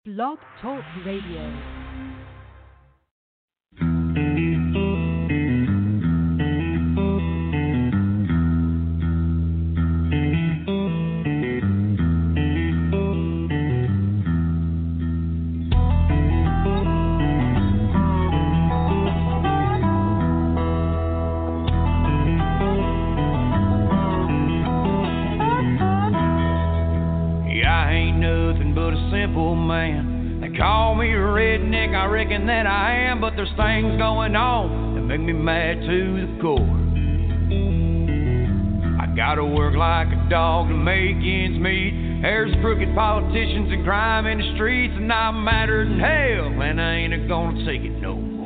Blog Talk Radio. That I am, but there's things going on that make me mad to the core. I gotta work like a dog to make ends meet. There's crooked politicians and crime in the streets, and I'm madder than hell, and I ain't gonna take it no more.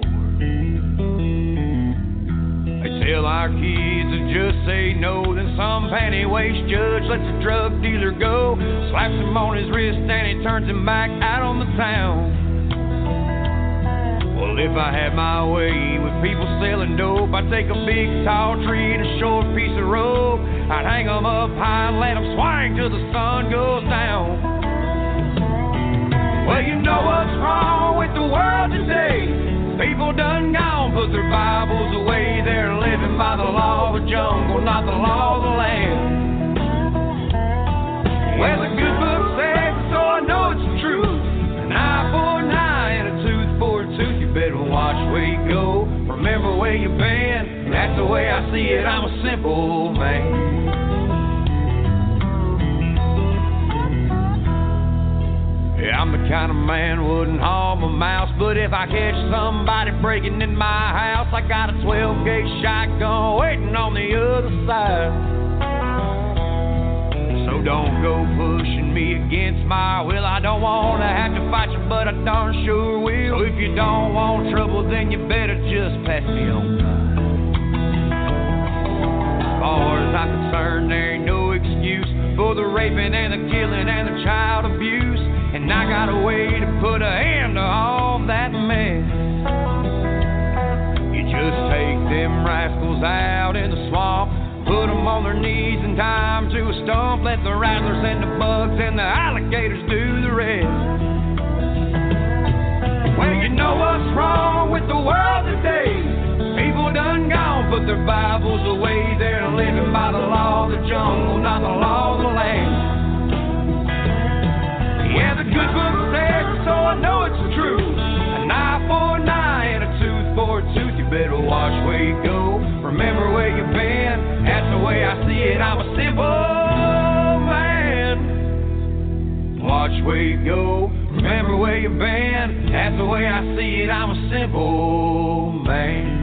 They tell our kids to just say no, then some panty-waist judge lets a drug dealer go, slaps him on his wrist and he turns him back out on the town. Well, if I had my way with people selling dope, I'd take a big tall tree and a short piece of rope. I'd hang them up high and let them swing till the sun goes down. Well, you know what's wrong with the world today. People done gone, put their Bibles away. They're living by the law of the jungle, not the law of the land. Well, the good book says, so I know it's the truth. An eye for an eye and a tooth for a tooth. Better watch where you go, remember where you've been. That's the way I see it, I'm a simple man. Yeah, I'm the kind of man wouldn't harm a mouse, but if I catch somebody breaking in my house, I got a 12-gauge shotgun waiting on the other side. So don't go pushing me against my will. I don't want to have to fight you, but I darn sure will. So if you don't want trouble, then you better just pass me on by. As far as I'm concerned, there ain't no excuse for the raping and the killing and the child abuse. And I got a way to put a end to all that mess. You just take them rascals out in the swamp, put them on their knees and tie them to a stump. Let the rattlers and the bugs and the alligators do the rest. Well, you know what's wrong with the world today. People done gone, put their Bibles away. They're living by the law of the jungle, not the law of the land. Yeah, the good book says, so I know it's the truth. An eye for an eye and a tooth for a tooth. You better watch where you go, remember where you've been. That's the way I see it, I'm a simple man. Watch where you go, remember where you've been. That's the way I see it, I'm a simple man.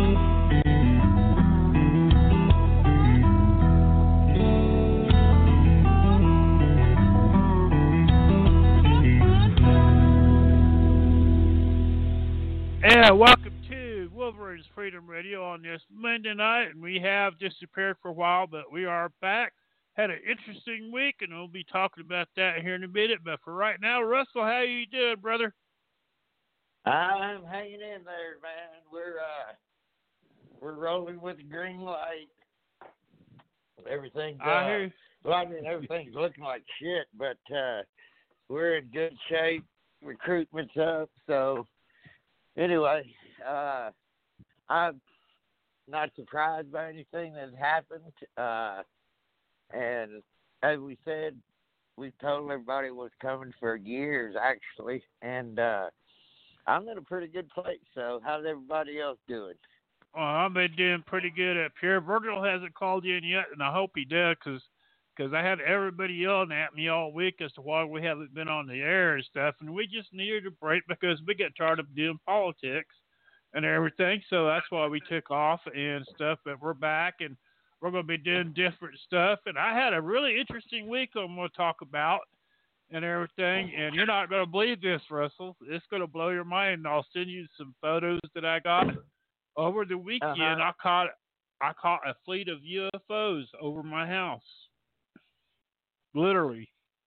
Yeah, welcome to Wolverine's Freedom Radio on this Monday night, and we have disappeared for a while, but we are back. Had an interesting week, and we'll be talking about that here in a minute. But for right now, Russell, how you doing, brother? I'm hanging in there, man. We're rolling with the green light. Everything's everything's looking like shit, but we're in good shape. Recruitment's up, so. Anyway, I'm not surprised by anything that happened. And as we said, we told everybody it was coming for years, actually. And I'm in a pretty good place. So how's everybody else doing? Well, I've been doing pretty good up here. Virgil hasn't called in yet, and I hope he does, because I had everybody yelling at me all week as to why we haven't been on the air and stuff, and we just needed a break because we get tired of doing politics and everything, so that's why we took off and stuff, but we're back, and we're going to be doing different stuff, and I had a really interesting week I'm going to talk about and everything, and you're not going to believe this, Russell. It's going to blow your mind, and I'll send you some photos that I got. Over the weekend, I caught a fleet of UFOs over my house. Literally.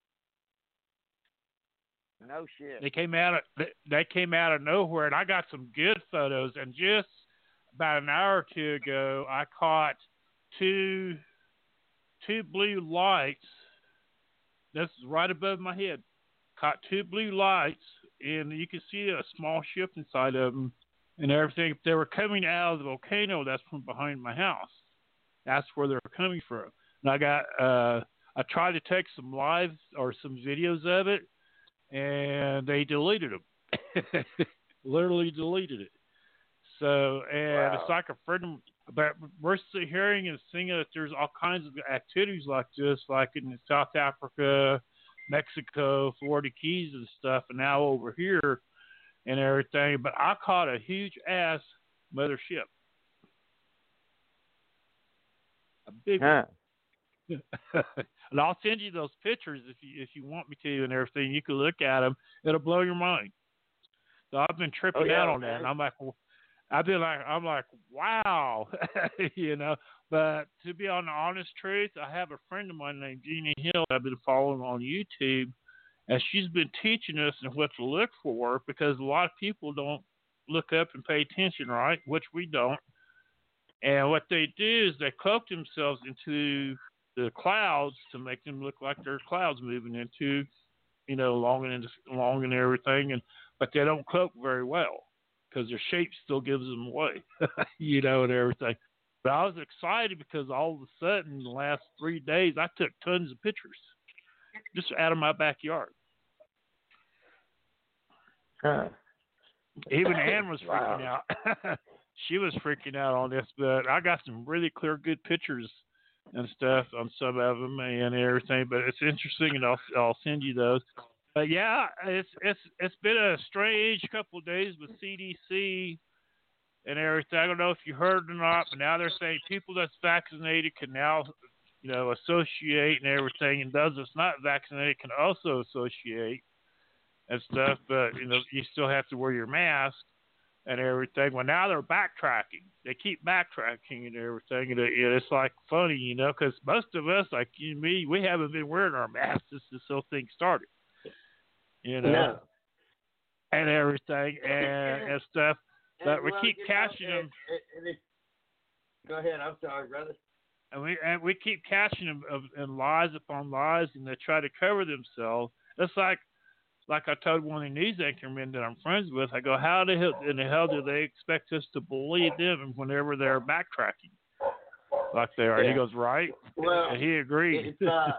No shit. They came out of nowhere, and I got some good photos. And just about an hour or two ago, I caught two blue lights. This is right above my head. caught two blue lights, and you could see a small ship inside of them and everything. They were coming out of the volcano that's from behind my house. That's where they're coming from. And I tried to take some live or some videos of it, and they deleted them. Literally deleted it. So, and It's like a friend, but we're hearing and seeing that there's all kinds of activities like this, like in South Africa, Mexico, Florida Keys and stuff, and now over here and everything. But I caught a huge ass mothership. A big one. And I'll send you those pictures if you want me to and everything. You can look at them. It'll blow your mind. So I've been tripping out on that, and I'm like, wow, you know. But to be on the honest truth, I have a friend of mine named Jeannie Hill I've been following on YouTube, and she's been teaching us what to look for, because a lot of people don't look up and pay attention, right? Which we don't. And what they do is they cloak themselves into the clouds to make them look like they're clouds moving into, you know, long and everything, but they don't cloak very well because their shape still gives them away, you know, and everything. But I was excited because all of a sudden, in the last 3 days, I took tons of pictures just out of my backyard. Even Ann was freaking out. She was freaking out on this, but I got some really clear, good pictures and stuff on some of them and everything. But it's interesting, and I'll send you those. But yeah, it's been a strange couple of days with CDC and everything. I don't know if you heard or not, but now they're saying people that's vaccinated can now, you know, associate and everything, and those that's not vaccinated can also associate and stuff. But you know, you still have to wear your mask and everything. Well, now they're backtracking. They keep backtracking and everything. And it's like funny, you know, because most of us, like you and me, we haven't been wearing our masks since this whole thing started. You know, No. and everything and stuff. But we keep catching them. Go ahead. I'm sorry, brother. And we keep catching them in lies upon lies, and they try to cover themselves. It's like I told one of the news anchormen that I'm friends with. I go, how in the hell do they expect us to believe them whenever they're backtracking like they are? Yeah. He goes, right. Well, and he agreed.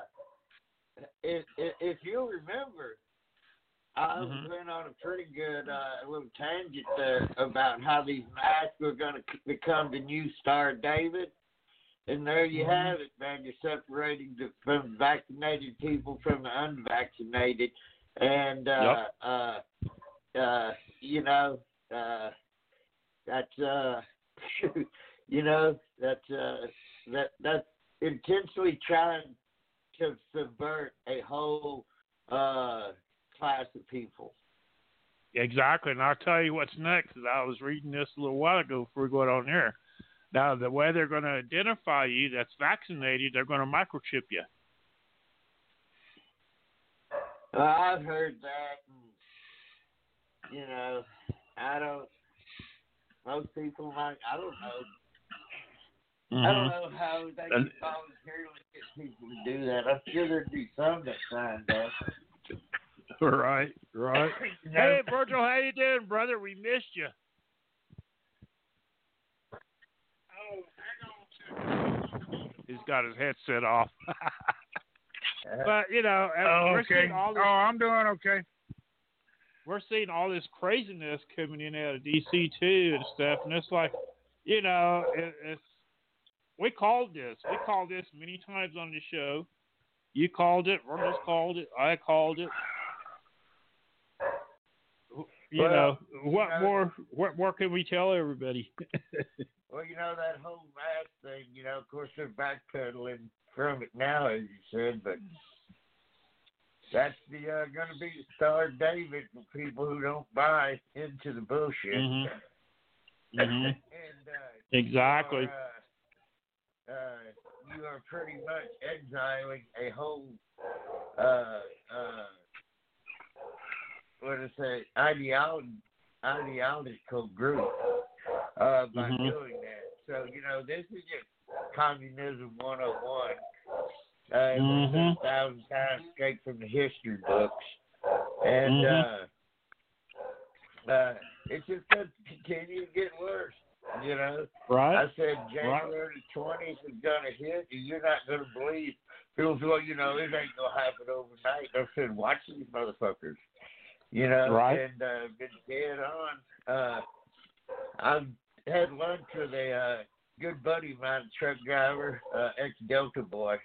If you remember, I went on a pretty good little tangent there about how these masks were going to become the new Star David. And there you have it, man. You're separating from vaccinated people from the unvaccinated. And, you know, that's, you know, that's intentionally trying to subvert a whole class of people. Exactly. And I'll tell you what's next. I was reading this a little while ago before we got on here. Now, the way they're going to identify you that's vaccinated, they're going to microchip you. I've heard that. And, you know, most people might, I don't know. I don't know how they can voluntarily get people to do that. I'm sure there'd be some that signed up. Right. Hey, Virgil, how you doing, brother? We missed you. Oh, hang on. He's got his headset off. But, you know, we're seeing all this, I'm doing okay. We're seeing all this craziness coming in out of D.C. too and stuff, and it's like, you know, we called this. We called this many times on the show. You called it. Virgil's called it. I called it. What more can we tell everybody? Well, you know, that whole mask thing, you know, of course they're backpedaling from it now, as you said, but that's going to be the Star David for people who don't buy into the bullshit. And, exactly. You are pretty much exiling a whole, ideological group by doing that. So, you know, this is just Communism 101. 1,000 times straight from the history books. And it's just going to continue to get worse. You know, Right. I said January the 20th is going to hit, and you're not going to believe. People say, well, you know, it ain't going to happen overnight. I said, watch these motherfuckers. You know, Right. And been dead on. I've had lunch with a good buddy of mine, truck driver, ex-Delta boy,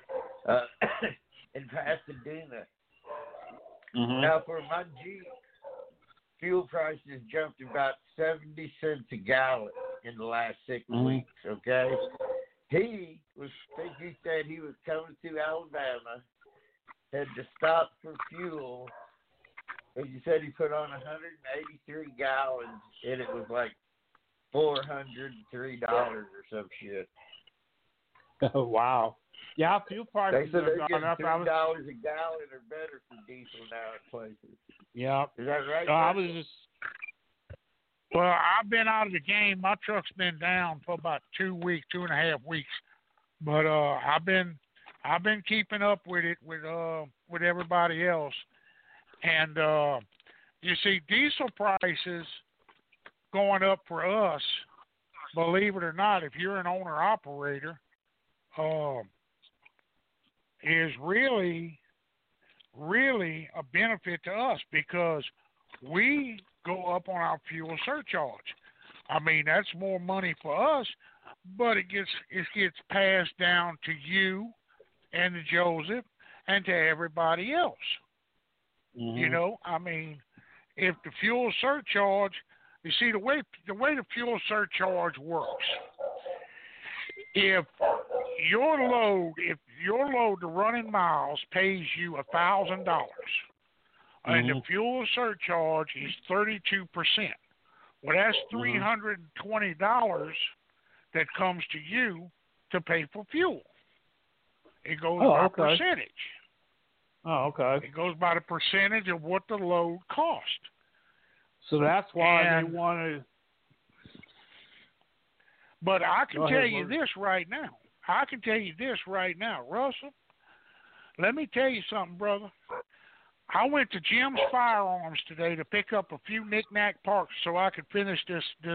in Pasadena. Now, for my Jeep, fuel prices jumped about 70 cents a gallon in the last 6 weeks, okay? He said he was coming through Alabama, had to stop for fuel, and he said he put on 183 gallons, and it was like $403 or some shit. Oh, wow. Yeah, fuel They prices said they're have getting gone up. $3 a gallon or better for diesel now in places. Yeah. Is that right? I was just. Well, I've been out of the game. My truck's been down for about 2 weeks, 2.5 weeks. But I've been keeping up with it with everybody else. And you see, diesel prices going up for us. Believe it or not, if you're an owner operator, is really a benefit to us because we go up on our fuel surcharge. I mean, that's more money for us, but it gets passed down to you and to Joseph and to everybody else. You know, I mean, if the fuel surcharge, you see the way the fuel surcharge works. If your load, the running miles pays you $1,000, and the fuel surcharge is 32%. Well, that's $320 that comes to you to pay for fuel. It goes by percentage. Oh, okay. It goes by the percentage of what the load cost. So that's why And- they want to. But I can tell you Morgan. this right now. Russell, let me tell you something, brother. I went to Jim's Firearms today to pick up a few knick-knack parts so I could finish this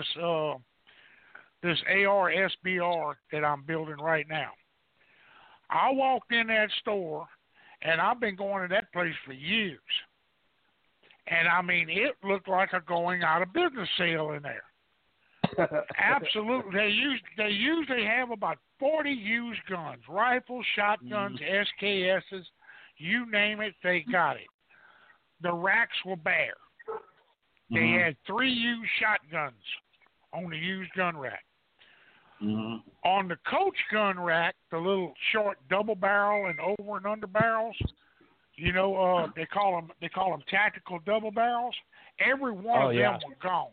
AR SBR that I'm building right now. I walked in that store, and I've been going to that place for years. And, I mean, it looked like a going out of business sale in there. Absolutely. They usually have about 40 used guns, rifles, shotguns, SKSs, you name it, they got it. The racks were bare. They had 3 used shotguns on the used gun rack. On the coach gun rack, the little short double barrel and over and under barrels, you know, they call them tactical double barrels. Every one of them were gone.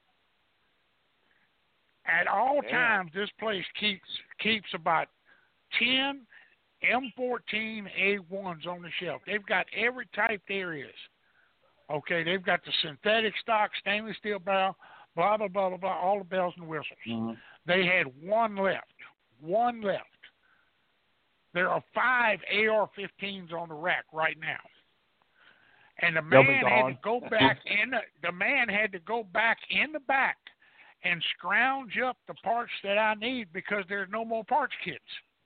At all times, this place keeps about 10 M14 A1s on the shelf. They've got every type there is. Okay, they've got the synthetic stock, stainless steel barrel, blah, blah, blah, blah, blah, all the bells and whistles. They had one left. There are 5 AR-15s on the rack right now. And the man had to go back in the back and scrounge up the parts that I need because there's no more parts kits.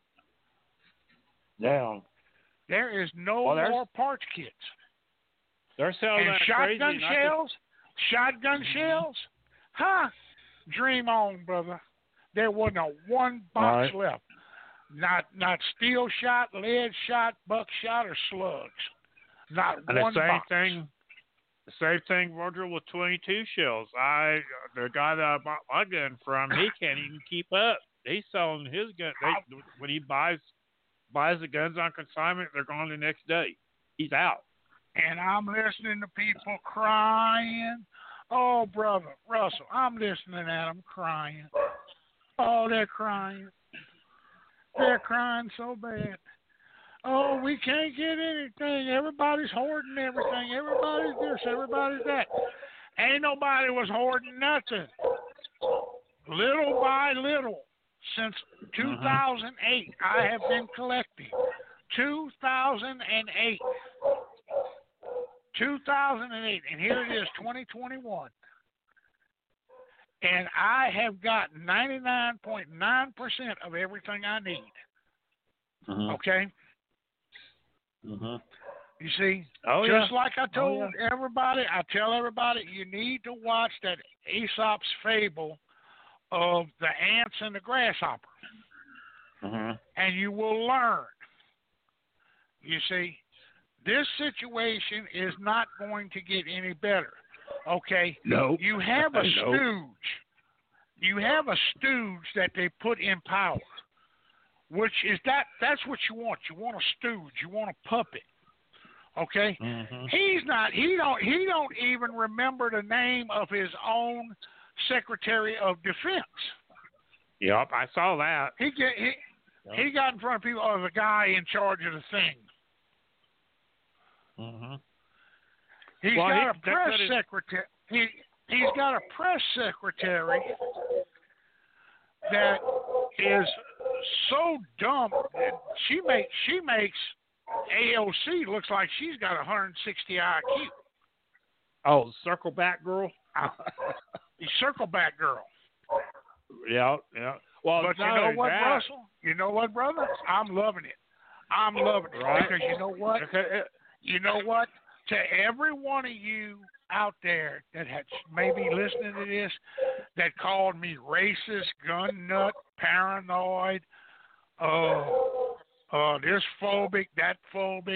Damn. There is no more parts kits. They're selling And that shotgun crazy, shells, dream on, brother. There wasn't a one box left. Not steel shot, lead shot, buckshot, or slugs. Not and one the same box. The same thing, Roger, with 22 shells. The guy that I bought my gun from, he can't even keep up. He's selling his gun. When he buys the guns on consignment, they're gone the next day. He's out. And I'm listening to people crying. Oh, brother, Russell, I'm listening at them crying. Oh, they're crying. They're crying so bad. Oh, we can't get anything. Everybody's hoarding everything. Everybody's this, everybody's that. Ain't nobody was hoarding nothing. Little by little, since 2008, I have been collecting. 2008. 2008, and here it is, 2021. And I have got 99.9% of everything I need. Okay? You see? Just like I told everybody, I tell everybody, you need to watch that Aesop's fable of the ants and the grasshopper. And you will learn. You see? This situation is not going to get any better. Okay? No. You have a stooge. You have a stooge that they put in power. Which is that's what you want. You want a stooge. You want a puppet. Okay? He don't even remember the name of his own Secretary of Defense. Yep, I saw that. He got in front of people as the guy in charge of the thing. He's got a press secretary. He's got a press secretary that is so dumb. She makes AOC looks like she's got 160 IQ. Oh, circle back girl. The circle back girl. Yeah. Well, but you know what, Russell? You know what, brother? I'm loving it. I'm loving it because you know what? You know what? To every one of you out there that had maybe listening to this that called me racist, gun nut, paranoid, this phobic, that phobic,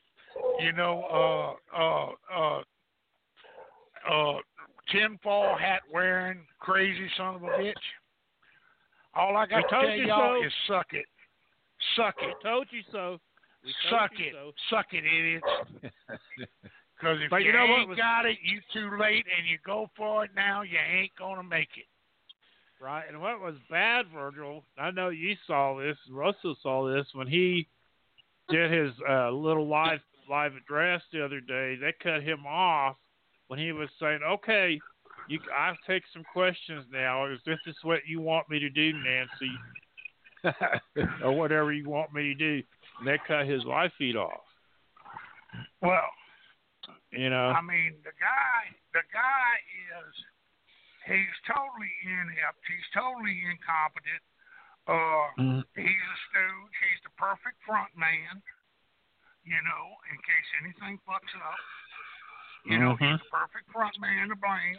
tinfoil hat wearing, crazy son of a bitch. All I got to tell y'all is suck it. Suck it. Told you so. Suck it. Suck it, idiots. Because if you ain't got it, you too late, and you go for it now, you ain't going to make it. Right, and what was bad, Virgil, I know you saw this, Russell saw this, when he did his little live address the other day, they cut him off when he was saying, okay, I'll take some questions now. Is this what you want me to do, Nancy? Or whatever you want me to do. And they cut his live feed off. Well, I mean, the guy is, he's totally inept. He's totally incompetent. He's a stooge. He's the perfect front man, in case anything fucks up. He's the perfect front man to blame.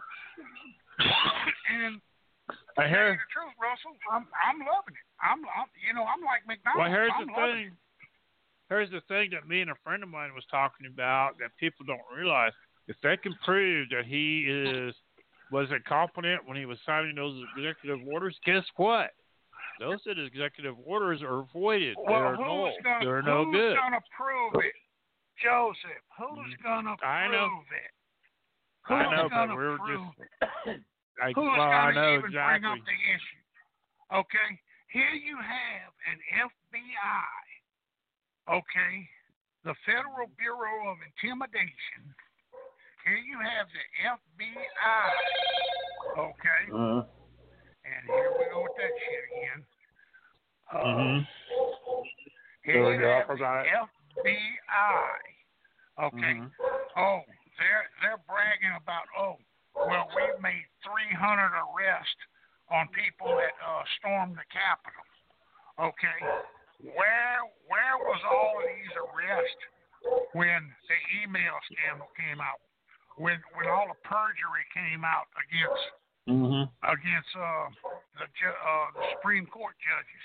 And I hear the truth, Russell. I'm loving it. I'm like McDonald's. Well, here's the thing. Here's the thing that me and a friend of mine was talking about that people don't realize. If they can prove that he was incompetent when he was signing those executive orders, guess what? Those executive orders are voided. Well, they're no good. Who's going to prove it? Joseph, who's going to prove it? Who's I know, but we're just... Who's going to even exactly. bring up the issue? Okay, here you have an FBI, okay, the Federal Bureau of Intimidation. Here you have the FBI, okay, and here we go with that shit again. Here you have the FBI, okay. Oh, they're bragging about, well, we've made 300 arrests on people that stormed the Capitol. Okay, where was all of these arrests when the email scandal came out? When all the perjury came out against the Supreme Court judges?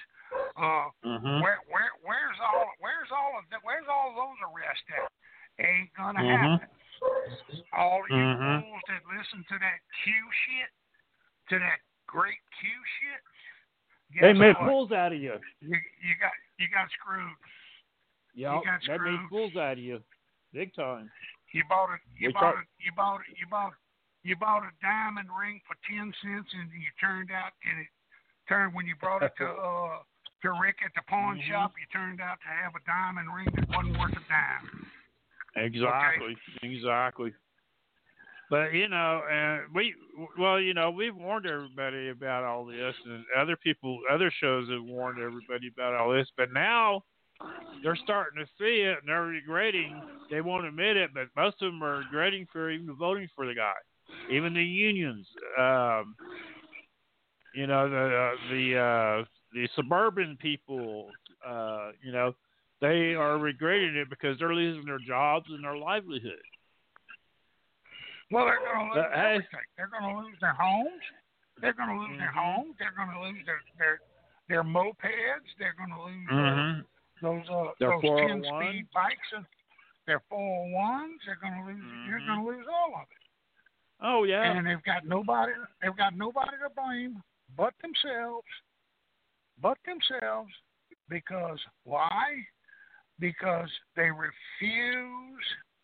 Where's all of those arrests at? Ain't gonna happen. All of you fools that listen to that Q shit, to that great Q shit, they made fools out of you. You got screwed. Yeah, they made fools out of you, big time. You bought a diamond ring for 10 cents, and when you brought it to Rick at the pawn shop, you turned out to have a diamond ring that wasn't worth a dime. Exactly. But we've warned everybody about all this, and other shows have warned everybody about all this. But now they're starting to see it and they're regretting. They won't admit it, but most of them are regretting for even voting for the guy. Even the unions, you know, the suburban people, you know, they are regretting it because they're losing their jobs and their livelihood. Well, they're going to lose everything. They're going to lose their homes. They're going to lose their homes. They're going to lose their mopeds. They're going to lose those 10-speed bikes and their 401s. They're going to lose. You're going to lose all of it. Oh yeah. And they've got nobody. They've got nobody to blame but themselves. But themselves, because why? Because they refuse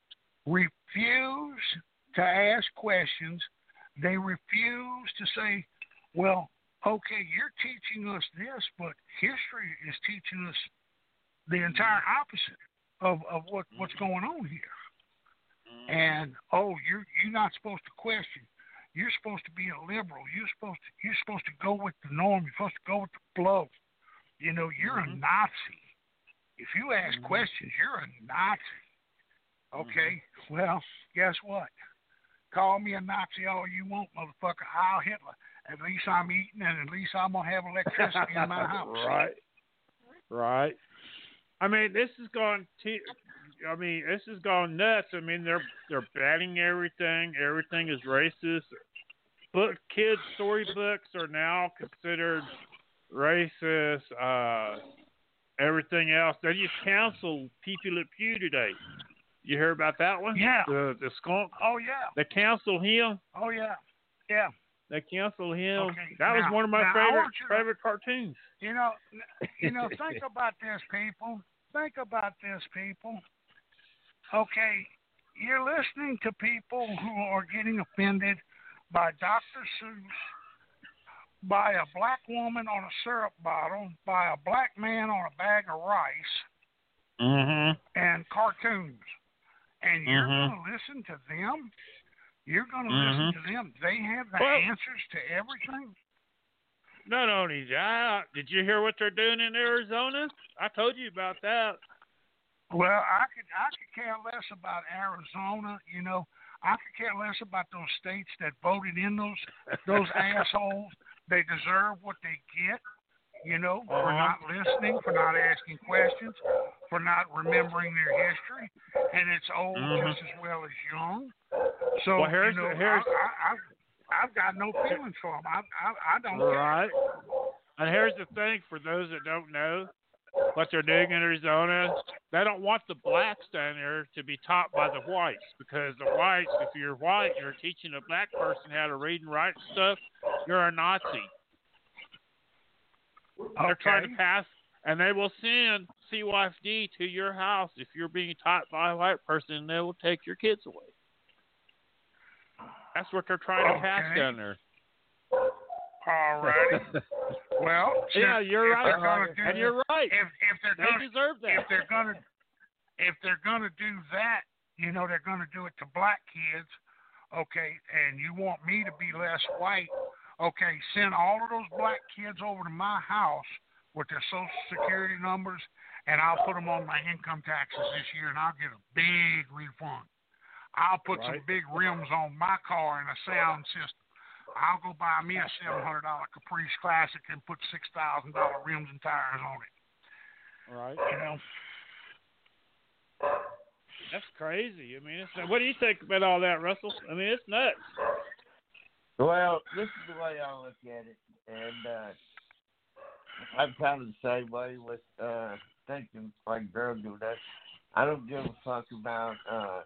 to ask questions. They refuse to say, well, okay, you're teaching us this, but history is teaching us the entire opposite of what's going on here. And you're not supposed to question. You're supposed to be a liberal. You're supposed to go with the norm. You're supposed to go with the flow. You know, you're a Nazi. If you ask questions, you're a Nazi. Okay, well, guess what? Call me a Nazi all you want, motherfucker. I'll Hitler. At least I'm eating, and at least I'm gonna have electricity in my house. Right. I mean, this has gone. This has gone nuts. I mean, they're banning everything. Everything is racist. Kids' storybooks are now considered racist. Everything else. They just canceled Pepe Le Pew today. You hear about that one? Yeah. The skunk. Oh yeah. They canceled him. Oh yeah. Yeah. They canceled him. Okay. That was one of my favorite cartoons. You know. Think about this, people. Think about this, people. Okay, you're listening to people who are getting offended by Dr. Seuss, by a black woman on a syrup bottle, by a black man on a bag of rice, and cartoons. And you're going to listen to them? You're going to listen to them? They have the answers to everything? Not only that, did you hear what they're doing in Arizona? I told you about that. Well, I could care less about Arizona. You know, I could care less about those states that voted in those assholes. They deserve what they get, you know, for not listening, for not asking questions, for not remembering their history, and it's old just as well as young. So, I've got no feelings for them. I don't care. Right. And here's the thing, for those that don't know what they're doing in Arizona, they don't want the blacks down there to be taught by the whites, because the whites, if you're white, you're teaching a black person how to read and write stuff, you're a Nazi. Okay. They're trying to pass, and they will send CYFD to your house if you're being taught by a white person, and they will take your kids away. That's what they're trying to pass down there. All righty. Well, yeah, you're right. And you're right. If they're they deserve that. If they're gonna do that, you know, they're gonna do it to black kids. Okay, and you want me to be less white? Okay, send all of those black kids over to my house with their Social Security numbers, and I'll put them on my income taxes this year, and I'll get a big refund. I'll put some big rims on my car and a sound system. I'll go buy me a $700 Caprice Classic and put $6,000 rims and tires on it. Right. You know. That's crazy. I mean, what do you think about all that, Russell? I mean, it's nuts. Well, this is the way I look at it, and I'm kind of the same way with thinking like girls do that. I don't give a fuck about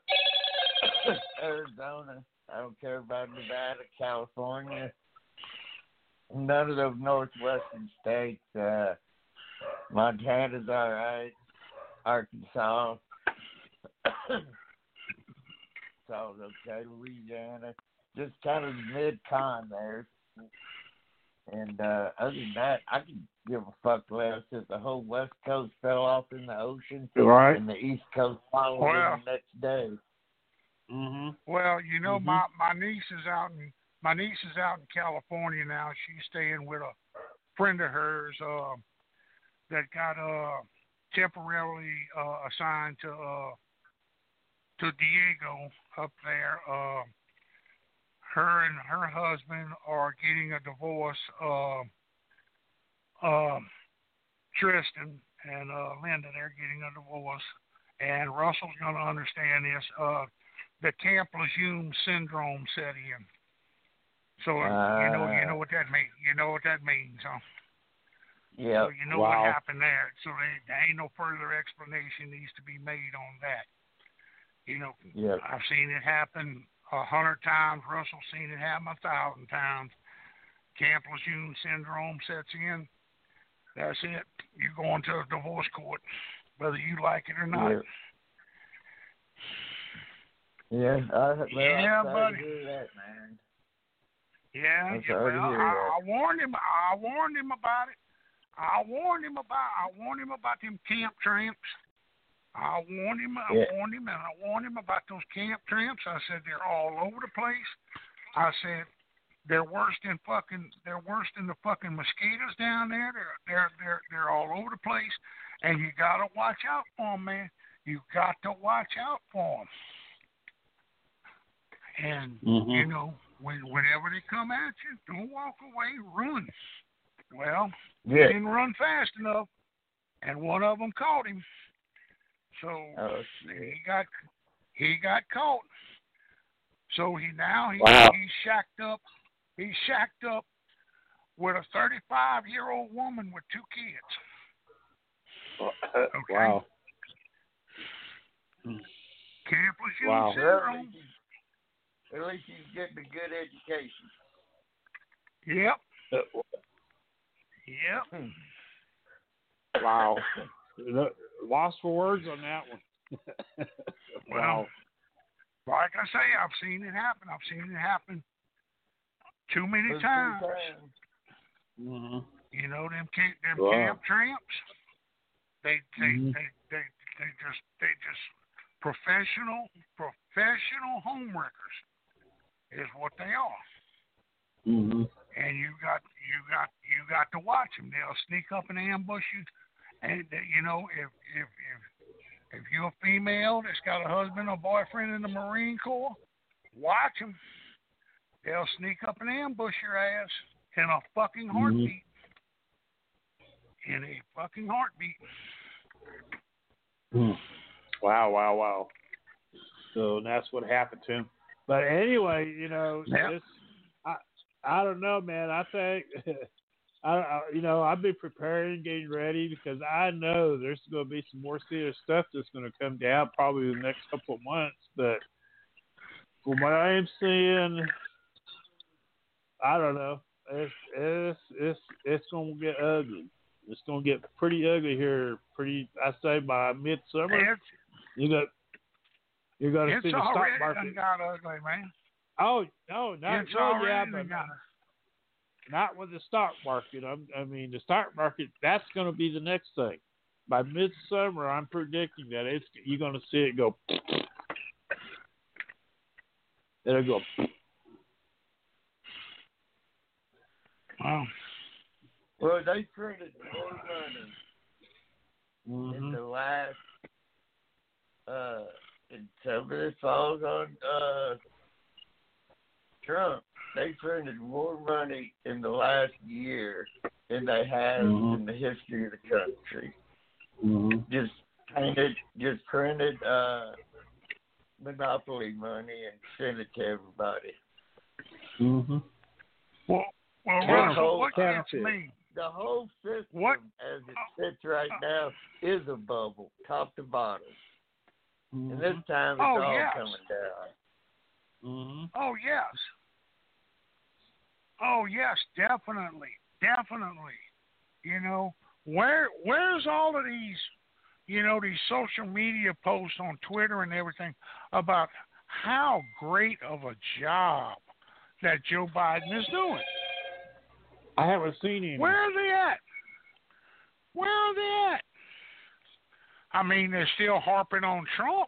Arizona. I don't care about Nevada, California, none of those northwestern states. Montana's all right. Arkansas. So okay, Louisiana. Just kind of mid-con there. And other than that, I can give a fuck less if the whole West Coast fell off in the ocean and the East Coast followed the next day. Well, you know, my niece is out in California now. She's staying with a friend of hers that got temporarily assigned to Diego up there. Her and her husband are getting a divorce. Tristan and Linda, they're getting a divorce, and Russell's going to understand this. The Camp Lejeune syndrome set in. So you know what that means. You know what that means, huh? Yeah. So you know what happened there. So there ain't no further explanation needs to be made on that. You know, I've seen it happen 100 times. Russell's seen it happen 1,000 times. Camp Lejeune syndrome sets in. That's it. You're going to a divorce court, whether you like it or not. Yeah, yeah, buddy. To hear that, man. Yeah, I warned him. I warned him about it. I warned him about them camp tramps. I warned him, and I warned him about those camp tramps. I said they're all over the place. I said they're worse than the fucking mosquitoes down there. They're all over the place, and you gotta watch out for them, man. You got to watch out for them. And you know, whenever they come at you, don't walk away, run. Well, he didn't run fast enough, and one of them caught him. So he got caught. So he's shacked up. He's shacked up with a 35-year-old woman with 2 kids. Okay. Wow. Camp Lejeune syndrome. At least he's getting a good education. Yep. Yep. Wow. Lost for words on that one. Well, like I say, I've seen it happen. I've seen it happen too many times. Mm-hmm. You know, them camp tramps. They just professional home wreckers is what they are. Mm-hmm. And you got to watch them. They'll sneak up and ambush you. And you know, if you're a female that's got a husband or boyfriend in the Marine Corps, watch them. They'll sneak up and ambush your ass in a fucking heartbeat. In a fucking heartbeat. Wow. So that's what happened to him. But anyway, you know, I don't know, man. I think, I've been preparing, getting ready, because I know there's going to be some more serious stuff that's going to come down probably in the next couple of months. But from what I am seeing, I don't know. It's going to get ugly. It's going to get pretty ugly here. I say by midsummer. You're going to see the stock market. It's already got ugly, man. Oh no, not it's really, but not with the stock market. I mean, the stock market, that's going to be the next thing. By midsummer, I'm predicting that you're going to see it go. It'll go. Wow. Well, they printed more money in the last. And some of this falls on Trump. They printed more money in the last year than they have in the history of the country. Just printed monopoly money and sent it to everybody. Well, Russell, what gets me? The whole system, as it sits right now, is a bubble, top to bottom. And this time it's all coming down. Oh, yes. Oh, yes, definitely. You know, where's all of these, these social media posts on Twitter and everything about how great of a job that Joe Biden is doing? I haven't seen him. Where are they at? I mean, they're still harping on Trump,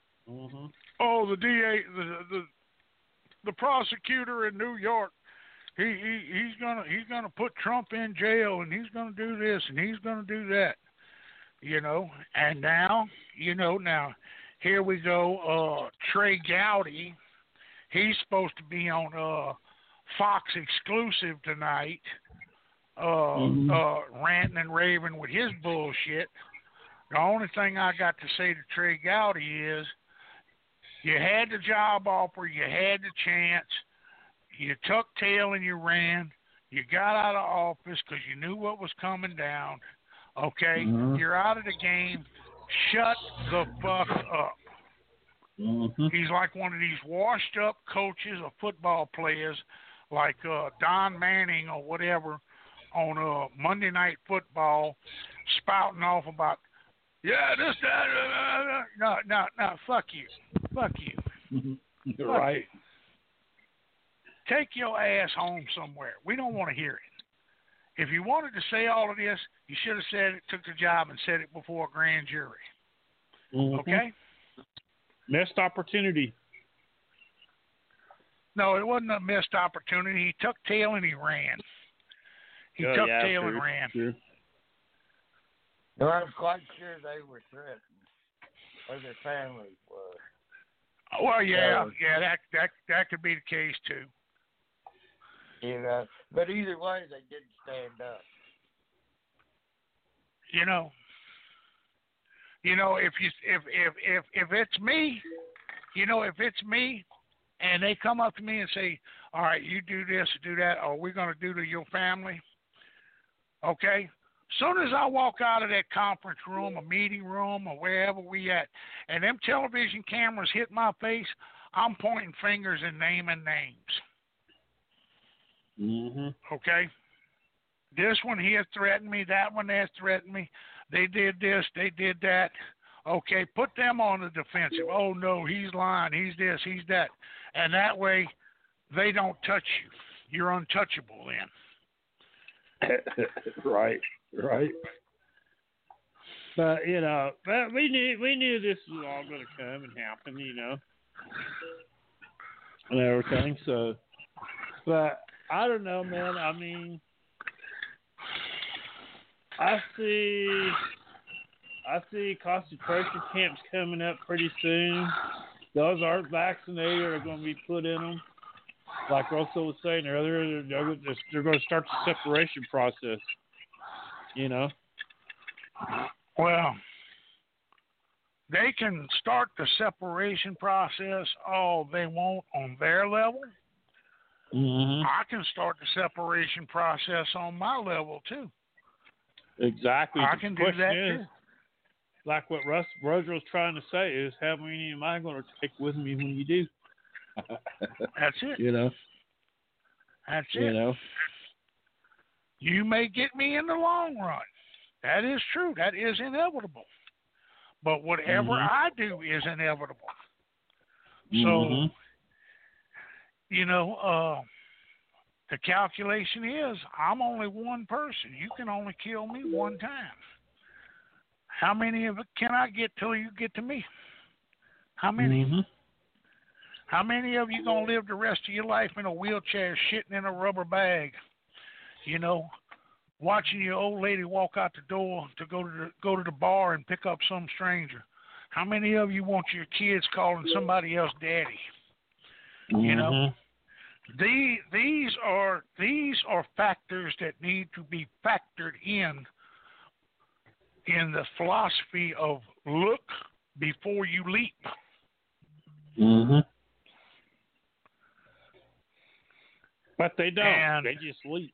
Oh, the DA, the prosecutor in New York he's gonna put Trump in jail, and he's gonna do this, and he's gonna do that. And now, here we go. Trey Gowdy, he's supposed to be on Fox exclusive tonight, ranting and raving with his bullshit. The only thing I got to say to Trey Gowdy is, you had the job offer, you had the chance, you took tail and you ran, you got out of office because you knew what was coming down, okay? You're out of the game. Shut the fuck up. He's like one of these washed-up coaches or football players like Don Manning or whatever on Monday Night Football, spouting off about, this, that, no, fuck you. Fuck you. You're right. Take your ass home somewhere. We don't want to hear it. If you wanted to say all of this, you should have said it, took the job, and said it before a grand jury. Okay? Missed opportunity. No, it wasn't a missed opportunity. He took tail and he ran. He took tail and ran. True. No, I'm quite sure they were threatened, or their families were. Well, that could be the case too. But either way, they didn't stand up. If it's me, if it's me, and they come up to me and say, all right, you do this, do that, or we're going to do to your family, okay? Soon as I walk out of that conference room, a meeting room, or wherever we at, and them television cameras hit my face, I'm pointing fingers and naming names. Okay? This one here threatened me, that one there threatened me. They did this, they did that. Okay, put them on the defensive. Oh, no, he's lying, he's this, he's that. And that way, they don't touch you. You're untouchable then. Right. But but we knew this was all going to come and happen, and everything. So, but I don't know, man. I mean, I see concentration camps coming up pretty soon. Those aren't vaccinated are going to be put in them. Like Russell was saying earlier, they're going to start the separation process. Well, they can start the separation process all they want on their level. I can start the separation process on my level too. Exactly. I can do that too. Like what Roger's trying to say is, how many am I going to take with me when you do? That's it. That's it. You may get me in the long run. That is true. That is inevitable. But whatever I do is inevitable. So, the calculation is, I'm only one person. You can only kill me one time. How many of it can I get till you get to me? How many? How many of you going to live the rest of your life in a wheelchair, shitting in a rubber bag, watching your old lady walk out the door to go to the bar and pick up some stranger? How many of you want your kids calling somebody else daddy? These are factors that need to be factored in the philosophy of look before you leap. But they don't. They just leap.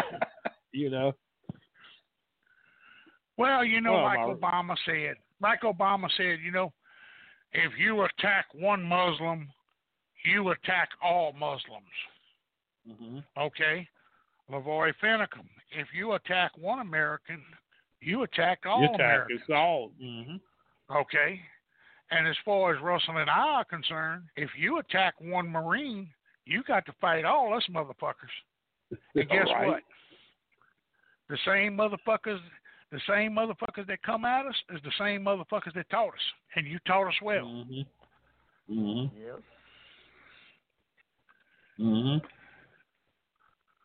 Well, Obama said. Like Obama said, if you attack one Muslim, you attack all Muslims. Okay? Lavoy Finicum. If you attack one American, you attack all Americans. It's all. Okay? And as far as Russell and I are concerned, if you attack one Marine, you got to fight all us motherfuckers. And guess what? The same motherfuckers that come at us is the same motherfuckers that taught us. And you taught us well. Yep.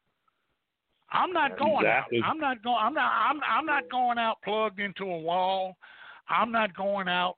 I'm not going Exactly. out. I'm not going out plugged into a wall. I'm not going out,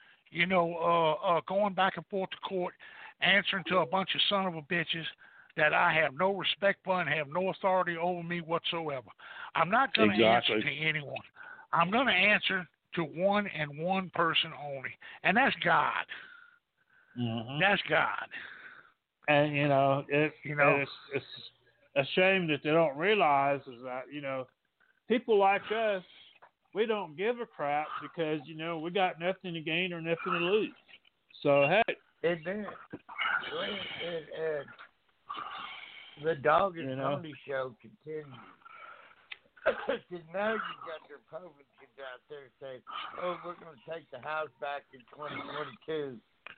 going back and forth to court, answering to a bunch of son of a bitches that I have no respect for and have no authority over me whatsoever. I'm not going to answer to anyone. I'm going to answer to one and one person only, and that's God. Mm-hmm. That's God. And it's a shame that they don't realize is that people like us, we don't give a crap because we got nothing to gain or nothing to lose. So hey, the Dog and Pony show continues. Now you got the Republicans out there saying, "Oh, we're going to take the House back in 2022."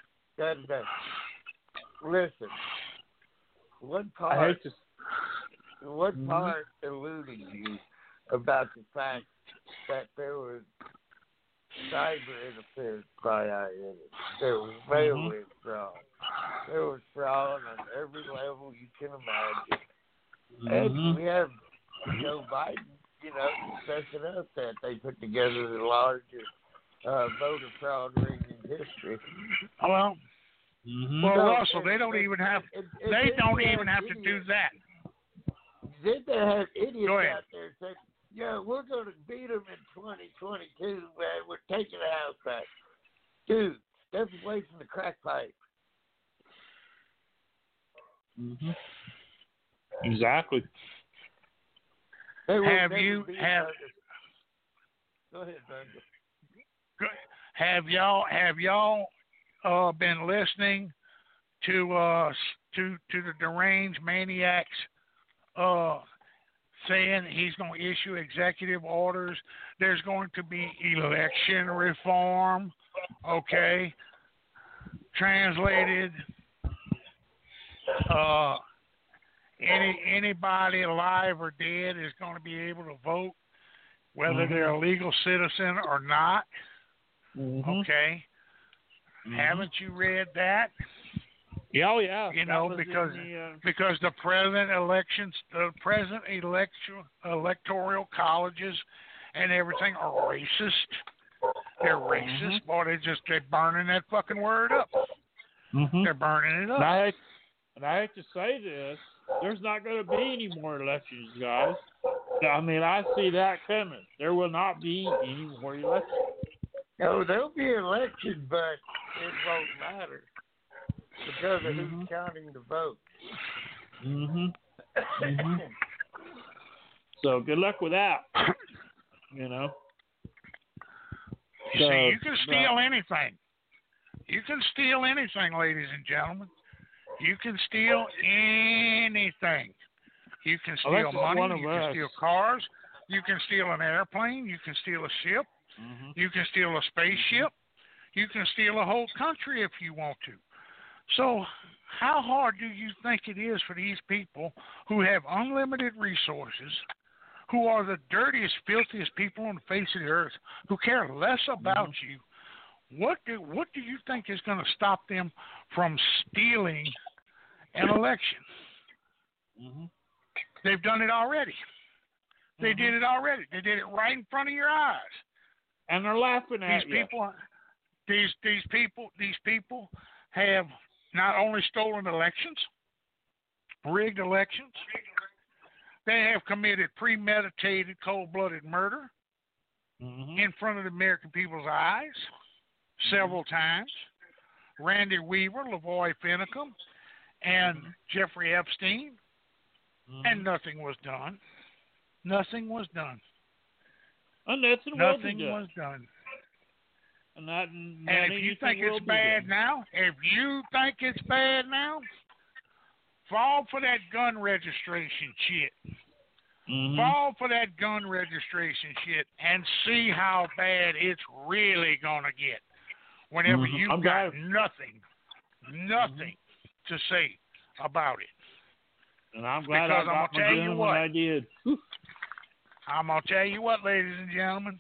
Listen, what part eluded you about the fact that there was cyber interference by INS? There was mail-in fraud. There was fraud on every level you can imagine. And we have Joe Biden, messing up that they put together the largest voter fraud ring in history. Well, Russell, they don't even have to do that. Then they have idiots out there saying, "Yeah, we're going to beat them in 2022, man. We're taking the House back." Dude, step away from the crack pipe. Mm-hmm. Exactly. Go ahead, Brenda. Have y'all been listening to the deranged maniacs saying he's going to issue executive orders? There's going to be election reform, okay? Translated, anybody alive or dead is going to be able to vote, whether they're a legal citizen or not. Okay. Haven't you read that? Yeah, yeah. Because the present electoral colleges and everything are racist. They're racist. Boy, they're burning that fucking word up. They're burning it up. And I hate to say this, there's not going to be any more elections, guys. I mean, I see that coming. There will not be any more elections. No, there'll be elections, but it won't matter because of who's counting the votes. So good luck with that. See, you can steal anything. You can steal anything, ladies and gentlemen. You can steal anything. You can steal money. You can steal cars. You can steal an airplane. You can steal a ship. You can steal a spaceship. You can steal a whole country if you want to. So how hard do you think it is for these people who have unlimited resources, who are the dirtiest, filthiest people on the face of the earth, who care less about you? What do you think is going to stop them from stealing an election? They've done it already. They did it already. They did it right in front of your eyes. And they're laughing at you. These people have not only stolen elections, rigged elections, they have committed premeditated, cold-blooded murder in front of the American people's eyes several times. Randy Weaver, Lavoy Finicum, and Jeffrey Epstein, and nothing was done. Nothing was done. And nothing was done. And if you think it's bad now, fall for that gun registration shit. Fall for that gun registration shit and see how bad it's really going to get whenever you've got nothing to say about it. And I'm glad I got my gun when I did. I'm going to tell you what, ladies and gentlemen.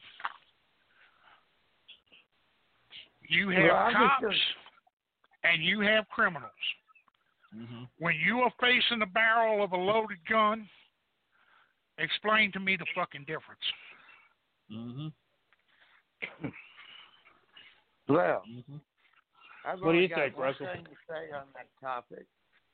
You have cops and you have criminals. When you are facing the barrel of a loaded gun, Explain to me the fucking difference. Mhm. Well, Mhm. I've What do only you got think, one Russell? thing to say on that topic.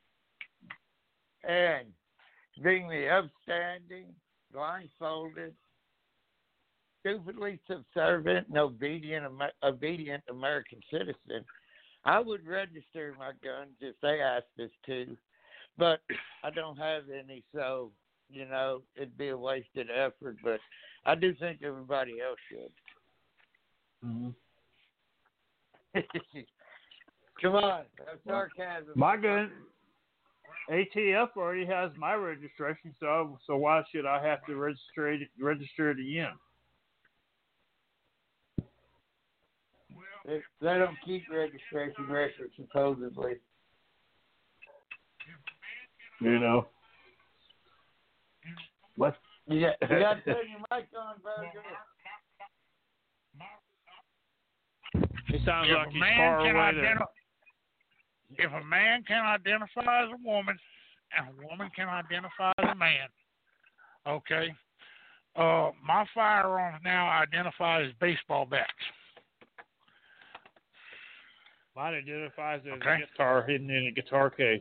And being the upstanding, blindfolded, stupidly subservient, and obedient American citizen, I would register my guns if they asked us to, but I don't have any, so, it'd be a wasted effort, but I do think everybody else should. Mhm. Come on, that's sarcasm. My gun, ATF already has my registration, so why should I have to register it again? They don't keep registration records, supposedly. What? You got to turn your mic on, Burger. It sounds If like a he's man far can away there. if a man can identify as a woman, and a woman can identify as a man, okay. My firearms now identify as baseball bats. Mine identifies as Okay. a guitar hidden in a guitar case.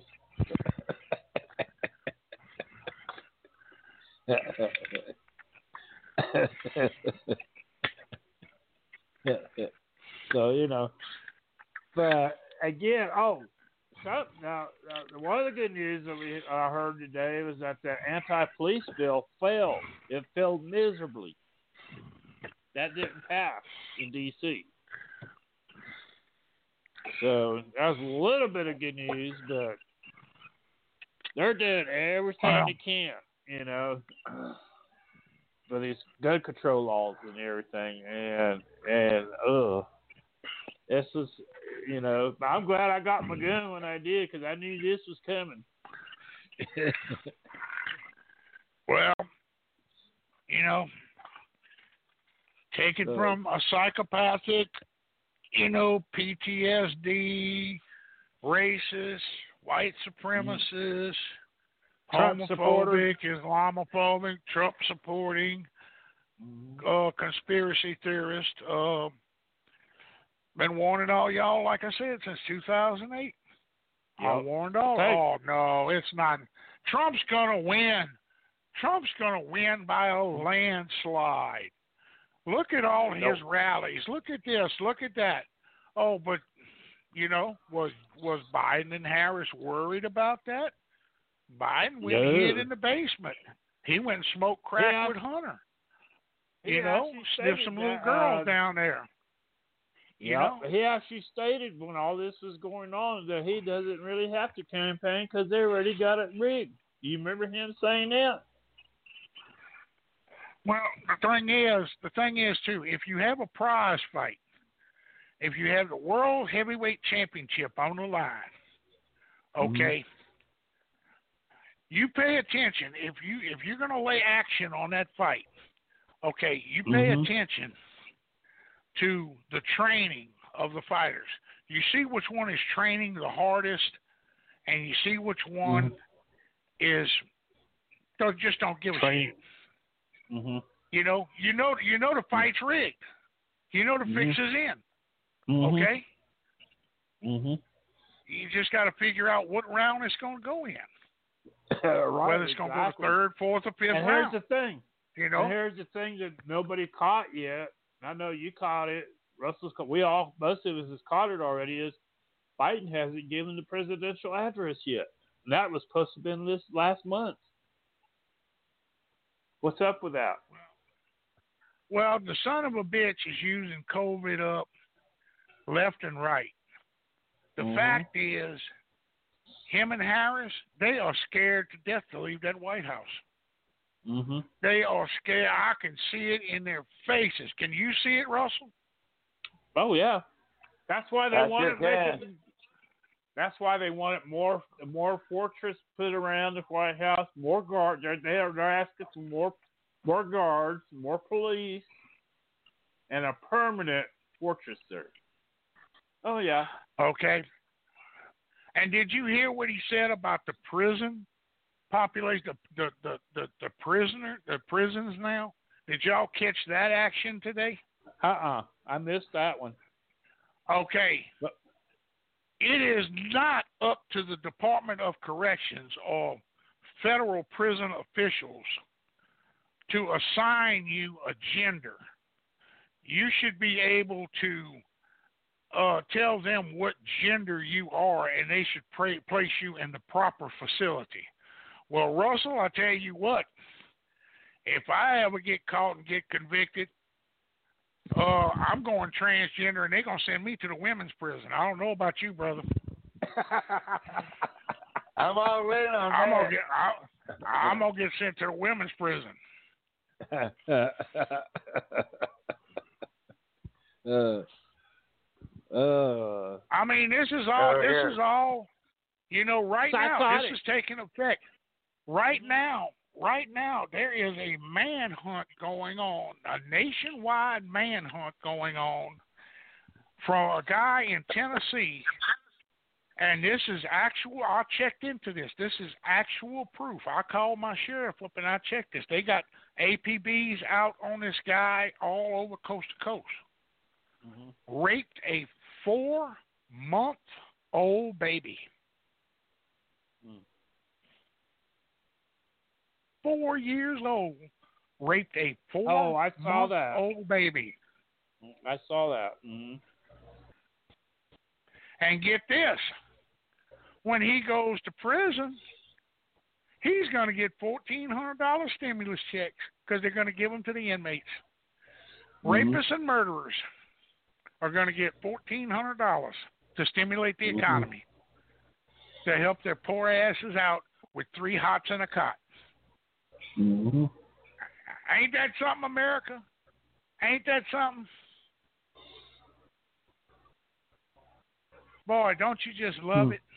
So, but again, now one of the good news that I heard today was that the anti-police bill failed. It failed miserably. That didn't pass in D.C. So that was a little bit of good news, but they're doing everything they can, for these gun control laws and everything, and this is, I'm glad I got my gun when I did because I knew this was coming. Well, take it from a psychopathic, PTSD, racist, white supremacist, Trump homophobic, Islamophobic, Trump supporting, conspiracy theorist. Been warning all y'all, like I said, since 2008. I warned all. Hey. Oh no, it's not. Trump's gonna win. Trump's gonna win by a landslide. Look at all his rallies. Look at this. Look at that. Oh, but was Biden and Harris worried about that? Biden went hid in the basement. He went and smoked crack with Hunter. Sniffed some little girls down there. He actually stated when all this was going on that he doesn't really have to campaign because they already got it rigged. Do you remember him saying that? Well, the thing is too, if you have a prize fight, if you have the World Heavyweight Championship on the line, okay, you pay attention. If you're going to lay action on that fight, okay, you pay attention to the training of the fighters. You see which one is training the hardest, and you see which one is just don't give a shit. You know the fight's rigged. You know the fix is in. Okay. You just got to figure out what round it's going to go in. Right, whether it's going to go to third, fourth, or fifth round. Here's the thing. And here's the thing that nobody caught yet. I know you caught it. Russell's caught. Most of us has caught it already. Is Biden hasn't given the presidential address yet. And that was supposed to have been this last month. What's up with that? Well, the son of a bitch is using COVID up left and right. The fact is, him and Harris, they are scared to death to leave that White House. They are scared. I can see it in their faces. Can you see it, Russell? Oh yeah, that's why they wanted. That's why they wanted more fortress put around the White House, more guards. They're asking for more guards, more police, and a permanent fortress there. Oh yeah. Okay. And did you hear what he said about the prison populate the prisons now? Did y'all catch that action today? I missed that one. Okay. But, it is not up to the Department of Corrections or federal prison officials to assign you a gender. You should be able to tell them what gender you are, and they should place you in the proper facility. Well, Russell, I tell you what, if I ever get caught and get convicted, I'm going transgender, and they're going to send me to the women's prison. I don't know about you, brother. I'm all in on that. I'm going to get sent to the women's prison. I mean, this is all, right now, this is taking effect. Right now, there is a manhunt going on, a nationwide manhunt going on from a guy in Tennessee. And this is actual, I checked into this. This is actual proof. I called my sheriff up and I checked this. They got APBs out on this guy all over coast to coast. Mm-hmm. Raped a 4-month-old baby. 4 years old. Raped a 4-month-old baby. I saw that. Mm-hmm. And get this. When he goes to prison, he's going to get $1,400 stimulus checks because they're going to give them to the inmates. Mm-hmm. Rapists and murderers are going to get $1,400 to stimulate the economy, to help their poor asses out with 3 hots and a cot. Mm-hmm. Ain't that something, America? Ain't that something? Boy, don't you just love it?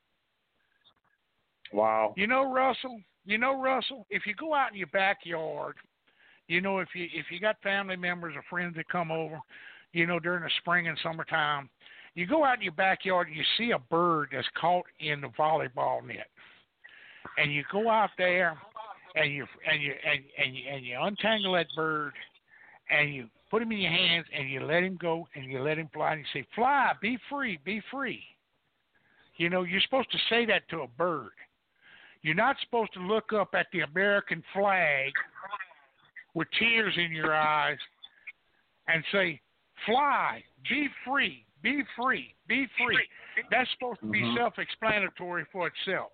Wow. You know, Russell, if you go out in your backyard, if you got family members or friends that come over, during the spring and summertime, you go out in your backyard and you see a bird that's caught in the volleyball net. And you go out there and you untangle that bird and you put him in your hands and you let him go and you let him fly and you say, "Fly, be free, be free." You're supposed to say that to a bird. You're not supposed to look up at the American flag with tears in your eyes and say, "Fly, be free, be free, be free." That's supposed to be self-explanatory for itself.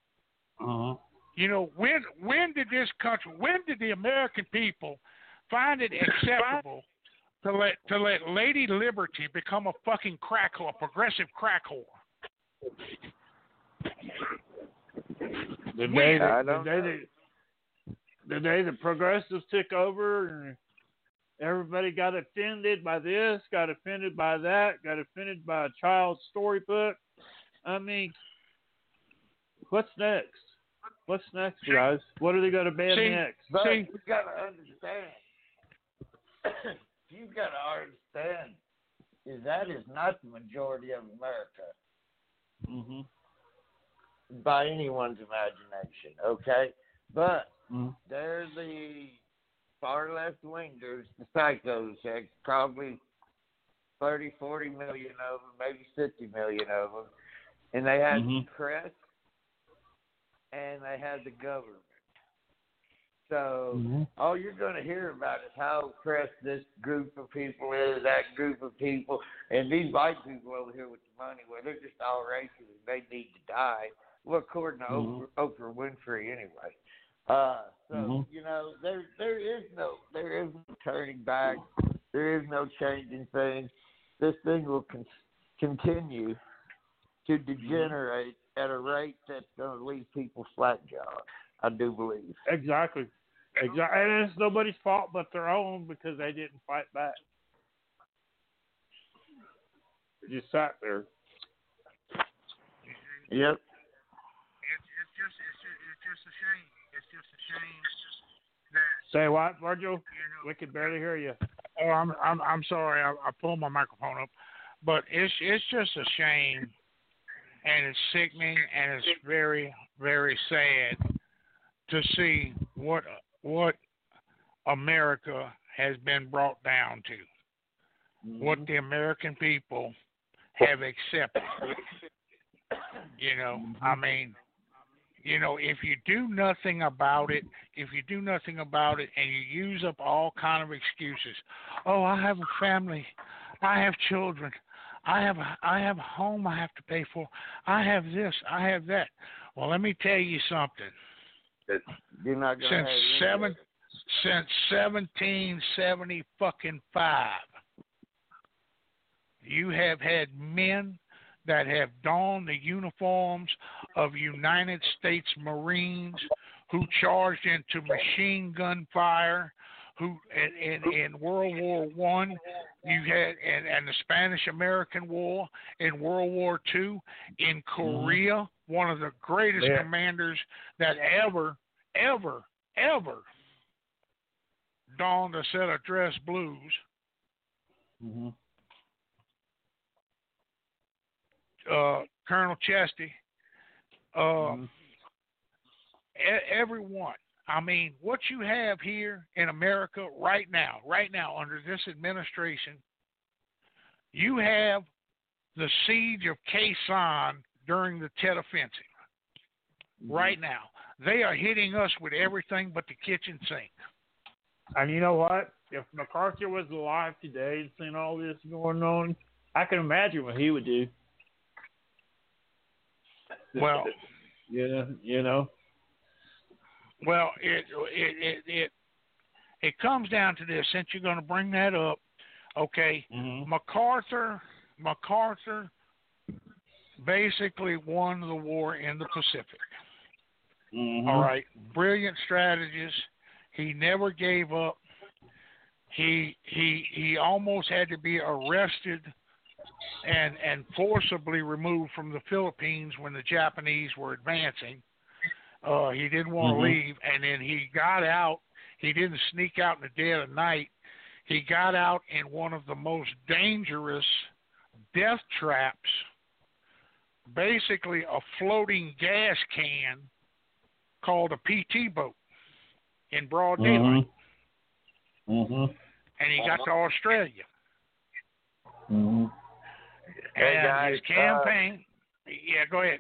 When did this country, when did the American people find it acceptable to let Lady Liberty become a fucking crack whore, a progressive crack whore? The day the progressives took over and everybody got offended by this, got offended by that, got offended by a child's storybook. I mean, what's next? What's next, guys? What are they going to ban next? But you've got to understand. You've got to understand is that is not the majority of America. Mm-hmm. By anyone's imagination, okay? But they're the far left wingers, the psychos, probably 30, 40 million of them, maybe 50 million of them. And they had the press and they had the government. So all you're going to hear about is how oppressed this group of people is, that group of people, and these white people over here with the money, where they're just all racist and they need to die. Well, according to Oprah Winfrey, anyway. There is no turning back. There is no changing things. This thing will continue to degenerate at a rate that's going to leave people flat-jawed. I do believe. Exactly. And it's nobody's fault but their own because they didn't fight back. They just sat there. Yep. It's just a shame. It's just a shame that. Say what, Virgil? We can barely hear you. Oh, I'm sorry. I pulled my microphone up, but it's just a shame, and it's sickening, and it's very, very sad to see what America has been brought down to, what the American people have accepted. You know, I mean, you know, if you do nothing about it, and you use up all kind of excuses, oh, I have a family, I have children, I have a home I have to pay for, I have this, I have that. Well, let me tell you something. You're not gonna Since 1775, you have had men that have donned the uniforms of United States Marines, who charged into machine gun fire, who in World War I, you had and the Spanish-American War, in World War II, in Korea, one of the greatest commanders that ever donned a set of dress blues. Colonel Chesty, everyone. I mean, what you have here in America right now, under this administration, you have the siege of Quezon during the Tet Offensive. Right now, they are hitting us with everything but the kitchen sink. And you know what? If MacArthur was alive today and seeing all this going on, I can imagine what he would do. Well, yeah, you know. Well, it comes down to this. Since you're going to bring that up, okay, MacArthur basically won the war in the Pacific. All right, brilliant strategist. He never gave up. He almost had to be arrested and forcibly removed from the Philippines when the Japanese were advancing. He didn't want to leave, and then he got out. He didn't sneak out in the dead of night. He got out in one of the most dangerous death traps, basically a floating gas can called a PT boat in broad daylight. And he got to Australia. Hey and guys, his campaign. Go ahead.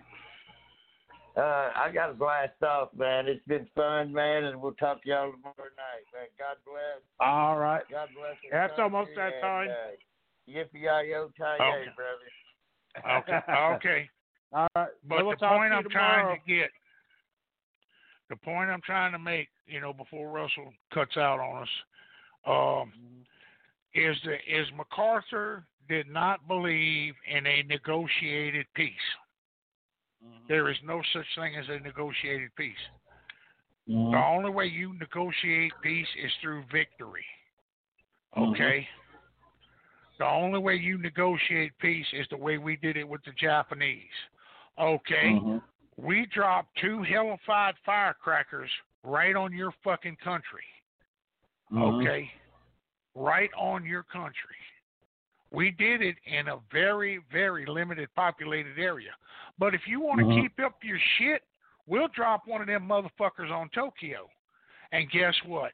I got to blast off, man. It's been fun, man, and we'll talk to y'all tomorrow night, man. God bless. All right. God bless. That's almost that time. Yippee-yi-yo-tie-yay, brother. Okay. All right. But we'll the point I'm tomorrow. trying to get, the point I'm trying to make, before Russell cuts out on us, is MacArthur did not believe in a negotiated peace. There is no such thing as a negotiated peace. The only way you negotiate peace is through victory. Okay? The only way you negotiate peace is the way we did it with the Japanese. Okay? We dropped 2 hellified firecrackers right on your fucking country. Okay? Right on your country. We did it in a very, very limited populated area. But if you want to keep up your shit, we'll drop one of them motherfuckers on Tokyo. And guess what?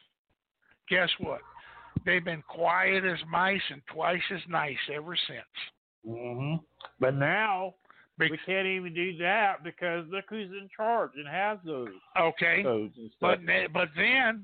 They've been quiet as mice and twice as nice ever since. But now we can't even do that because look who's in charge and has those. Okay. Codes and But stuff. then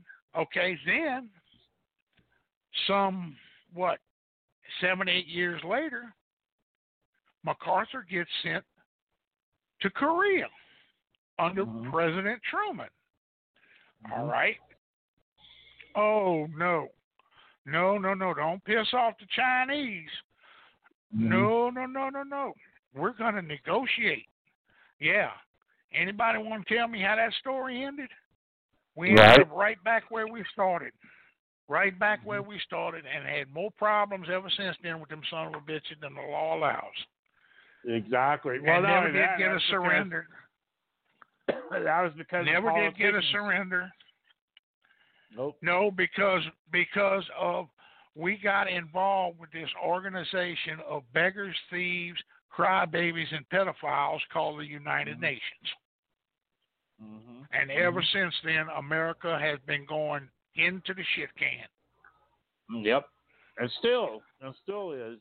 some 7-8 years later, MacArthur gets sent to Korea under President Truman. All right. Oh, no. Don't piss off the Chinese. No. We're going to negotiate. Yeah. Anybody want to tell me how that story ended? We ended up right back where we started. Right back where we started, and had more problems ever since then with them son of a bitches than the law allows. Exactly. Well, never did get a surrender. That was because never did get a surrender. Nope. No, because of we got involved with this organization of beggars, thieves, crybabies, and pedophiles called the United Nations. Mm-hmm. And ever since then, America has been going into the shit can. Yep. And still is,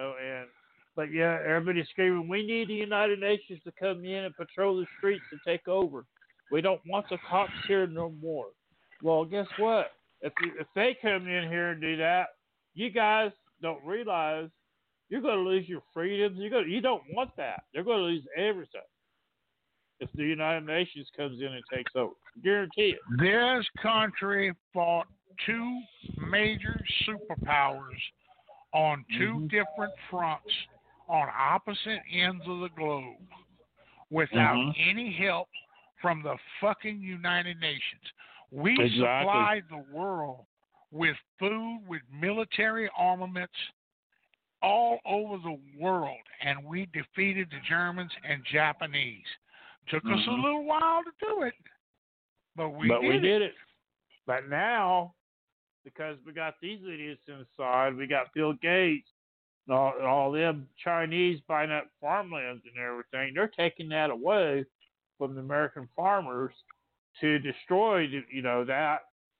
but yeah, everybody's screaming, we need the United Nations to come in and patrol the streets and take over. We don't want the cops here no more. Well, guess what? If they come in here and do that, you guys don't realize you're going to lose your freedoms. You don't want that. They're going to lose everything if the United Nations comes in and takes over. Guarantee it. This country fought two major superpowers on two different fronts on opposite ends of the globe without any help from the fucking United Nations. We supplied the world with food, with military armaments all over the world, and we defeated the Germans and Japanese. Took us a little while to do it, but we did it. But now, because we got these idiots inside, we got Bill Gates and all them Chinese buying up farmlands and everything. They're taking that away from the American farmers to destroy, that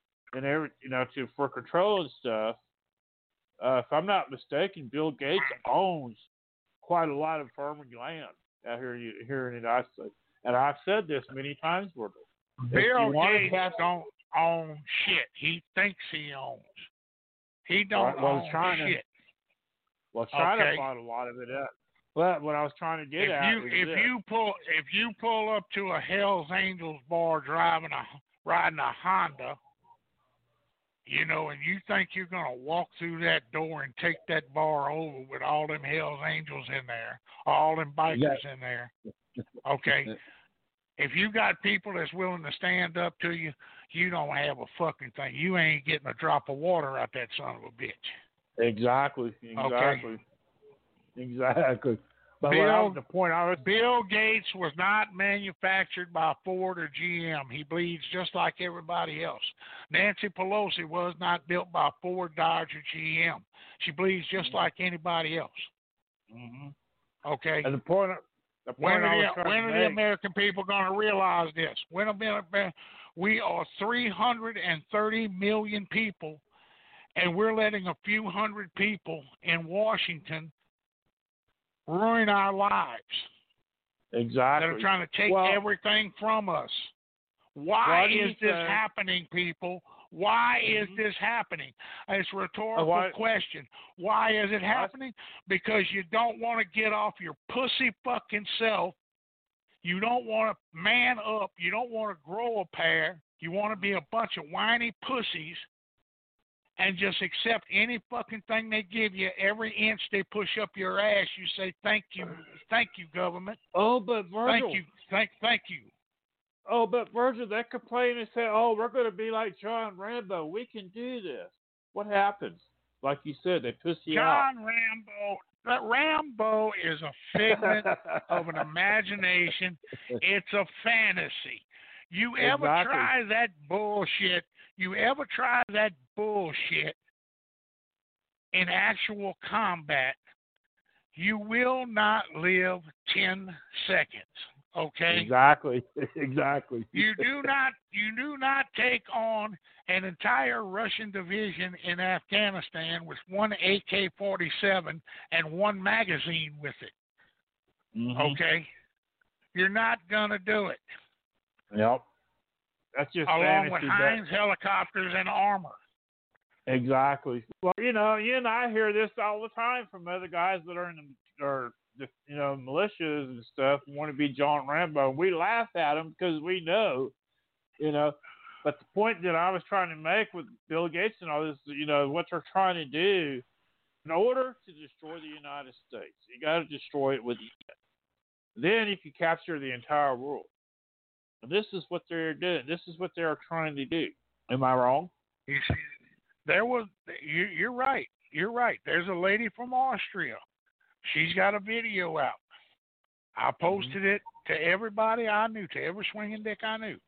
and for control and stuff. If I'm not mistaken, Bill Gates owns quite a lot of farming land out here in the United States. And I've said this many times, Bill Gates don't own shit. He thinks he owns. He don't own shit. Well, China bought a lot of it up. But what I was trying to get if you pull up to a Hell's Angels bar riding a Honda, and you think you're gonna walk through that door and take that bar over with all them Hell's Angels in there, all them bikers in there, okay? If you got people that's willing to stand up to you, you don't have a fucking thing. You ain't getting a drop of water out that son of a bitch. Exactly. Okay. Exactly. But Bill Gates was not manufactured by Ford or GM. He bleeds just like everybody else. Nancy Pelosi was not built by Ford, Dodge, or GM. She bleeds just like anybody else. Okay. And the point when are the American people going to realize this? We are 330 million people, and we're letting a few hundred people in Washington ruin our lives. Exactly. That are trying to take everything from us. Why is this happening, people? Why is this happening? It's a rhetorical question. Why is it happening? Because you don't want to get off your pussy fucking self. You don't want to man up. You don't want to grow a pair. You want to be a bunch of whiny pussies and just accept any fucking thing they give you. Every inch they push up your ass, you say, thank you, government. Oh, but Virgil. Thank you. Oh, but Virgil, they complain and say, we're going to be like John Rambo. We can do this. What happens? Like you said, they push you out. John Rambo. That Rambo is a figment of an imagination. It's a fantasy. You ever try that bullshit? You ever try that bullshit in actual combat? You will not live 10 seconds. Okay. Exactly. You do not take on an entire Russian division in Afghanistan with one AK-47 and one magazine with it. Okay. You're not gonna do it. Yep. That's just along with Heinz helicopters and armor. Exactly. Well, you and I hear this all the time from other guys that are in the militias and stuff and want to be John Rambo. We laugh at them because we know, But the point that I was trying to make with Bill Gates and all this, what they're trying to do, in order to destroy the United States, you got to destroy it with it. Then you can capture the entire world. And this is what they're doing. This is what they're trying to do. Am I wrong? You see, you're right. You're right. There's a lady from Austria. She's got a video out. I posted it to everybody I knew, to every swinging dick I knew.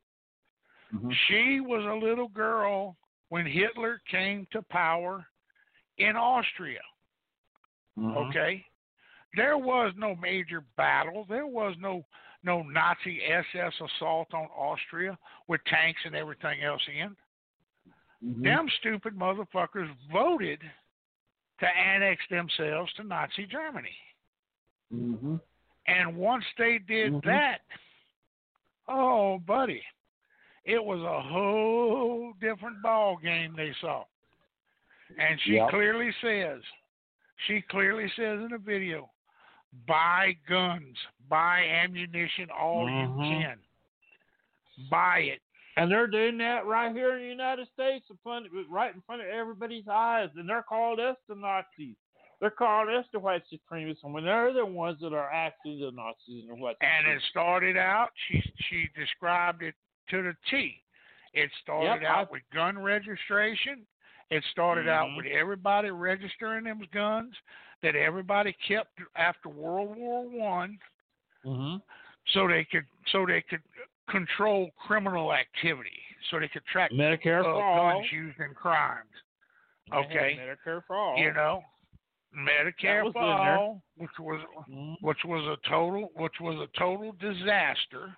She was a little girl when Hitler came to power in Austria. Okay? There was no major battle. There was no no Nazi SS assault on Austria with tanks and everything else in. Mm-hmm. Them stupid motherfuckers voted to annex themselves to Nazi Germany. Mm-hmm. And once they did Mm-hmm. that, oh, buddy, it was a whole different ball game they saw. And she clearly says in the video, buy guns, buy ammunition, all you can. Buy it. And they're doing that right here in the United States, right in front of everybody's eyes. And they're calling us the Nazis. They're calling us the white supremacists when they're the ones that are actually the Nazis and the white supremacists. And it started out, she described it to the T. It started out with gun registration. It started out with everybody registering them guns that everybody kept after World War One, so they could control criminal activity, so they could track Medicare for all. guns used in crimes. Okay, Medicare for all. You know, Medicare for all, which was a total disaster,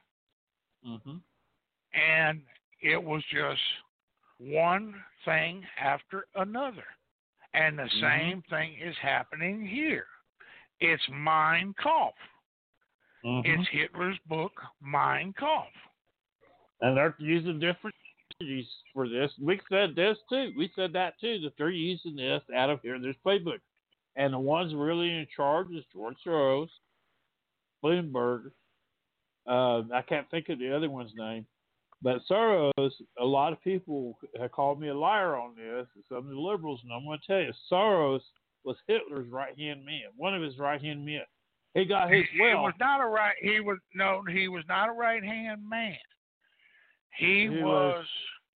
and it was just one thing after another. And the same thing is happening here. It's Mein Kampf. It's Hitler's book, Mein Kampf. And they're using different strategies for this. We said this too. We said that too, that they're using this out of here in this playbook. And the ones really in charge is George Soros, Bloomberg. I can't think of the other one's name. But Soros, a lot of people have called me a liar on this, and some of the liberals, and I'm going to tell you, Soros was Hitler's right-hand man, one of his right-hand men. He got his wealth. He was not a right-hand man. He was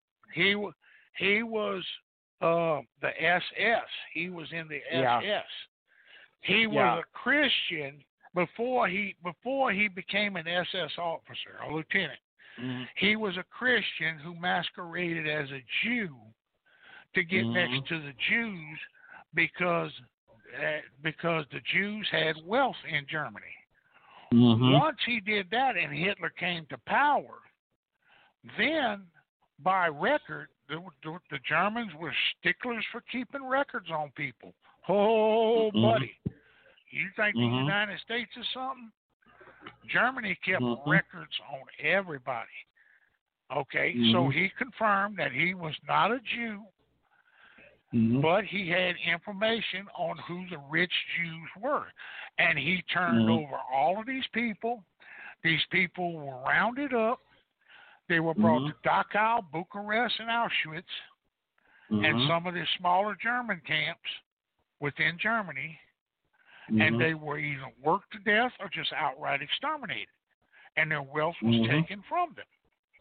the SS. He was in the SS. He was a Christian before he became an SS officer, a lieutenant. He was a Christian who masqueraded as a Jew to get next to the Jews because the Jews had wealth in Germany. Once he did that and Hitler came to power, then by record, the Germans were sticklers for keeping records on people. Oh, buddy. You think the United States is something? Germany kept records on everybody. Okay, so he confirmed that he was not a Jew, but he had information on who the rich Jews were. And he turned over all of these people. These people were rounded up. They were brought to Dachau, Bucharest, and Auschwitz, and some of the smaller German camps within Germany. And they were either worked to death or just outright exterminated, and their wealth was taken from them.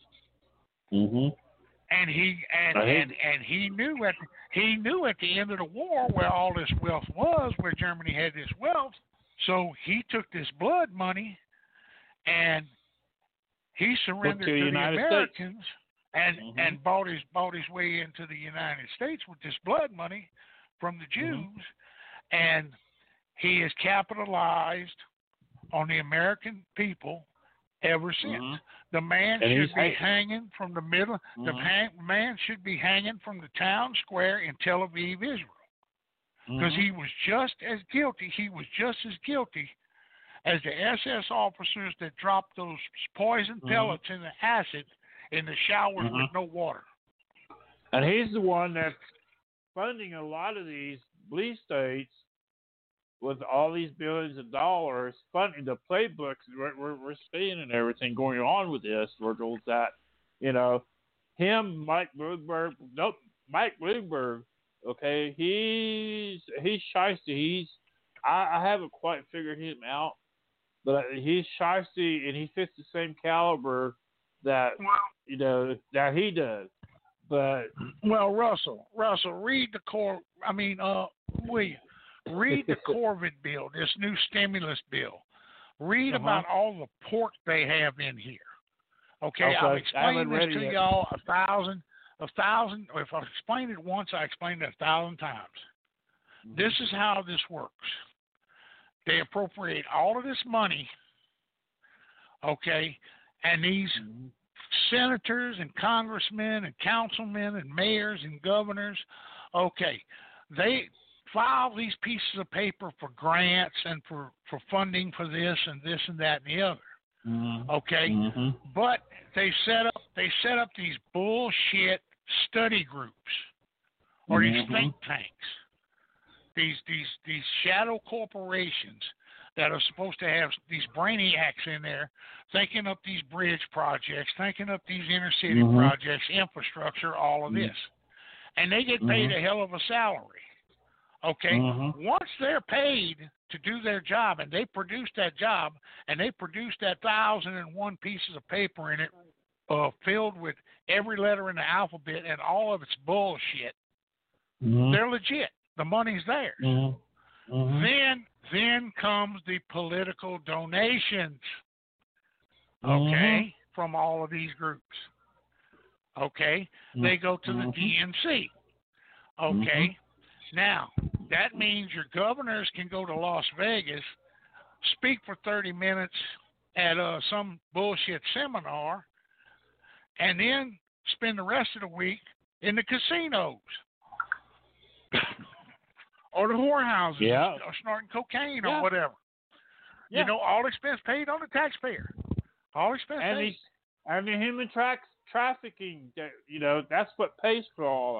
And he knew at the end of the war where all this wealth was, where Germany had this wealth. So he took this blood money and he surrendered to the Americans and bought his way into the United States with this blood money from the Jews, and he has capitalized on the American people ever since. The man should be hanging from the middle. The man should be hanging from the town square in Tel Aviv, Israel, because he was just as guilty. He was just as guilty as the SS officers that dropped those poison pellets in the acid in the showers with no water. And he's the one that's funding a lot of these police states with all these billions of dollars, funding the playbooks we're seeing and everything going on with this, Virgil, that, Mike Bloomberg, okay, he's shiesty. I haven't quite figured him out, but he's shiesty and he fits the same caliber that, that he does. But Russell, read the William, read the Corvid bill, this new stimulus bill. Read about all the pork they have in here. Okay, I've explained this to y'all a thousand. If I explained it once, I explained it 1,000 times. This is how this works. They appropriate all of this money Okay, and these senators and congressmen and councilmen and mayors and governors, okay, they file these pieces of paper for grants and for funding for this and that and the other. Okay, but they set up these bullshit study groups or these think tanks, these shadow corporations that are supposed to have these brainiacs in there thinking up these bridge projects, thinking up these inner city projects, infrastructure, all of this. And they get paid a hell of a salary. Okay? Once they're paid to do their job and they produce that job and they produce that 1,001 pieces of paper in it filled with every letter in the alphabet and all of its bullshit, they're legit. The money's theirs. Then comes the political donations, okay, from all of these groups. Okay, they go to the DNC. Okay, now that means your governors can go to Las Vegas, speak for 30 minutes at some bullshit seminar, and then spend the rest of the week in the casinos. Or the whorehouses, or snorting cocaine or whatever. You know, all expense paid on the taxpayer. All expense paid. And the human trafficking, you know, that's what pays for all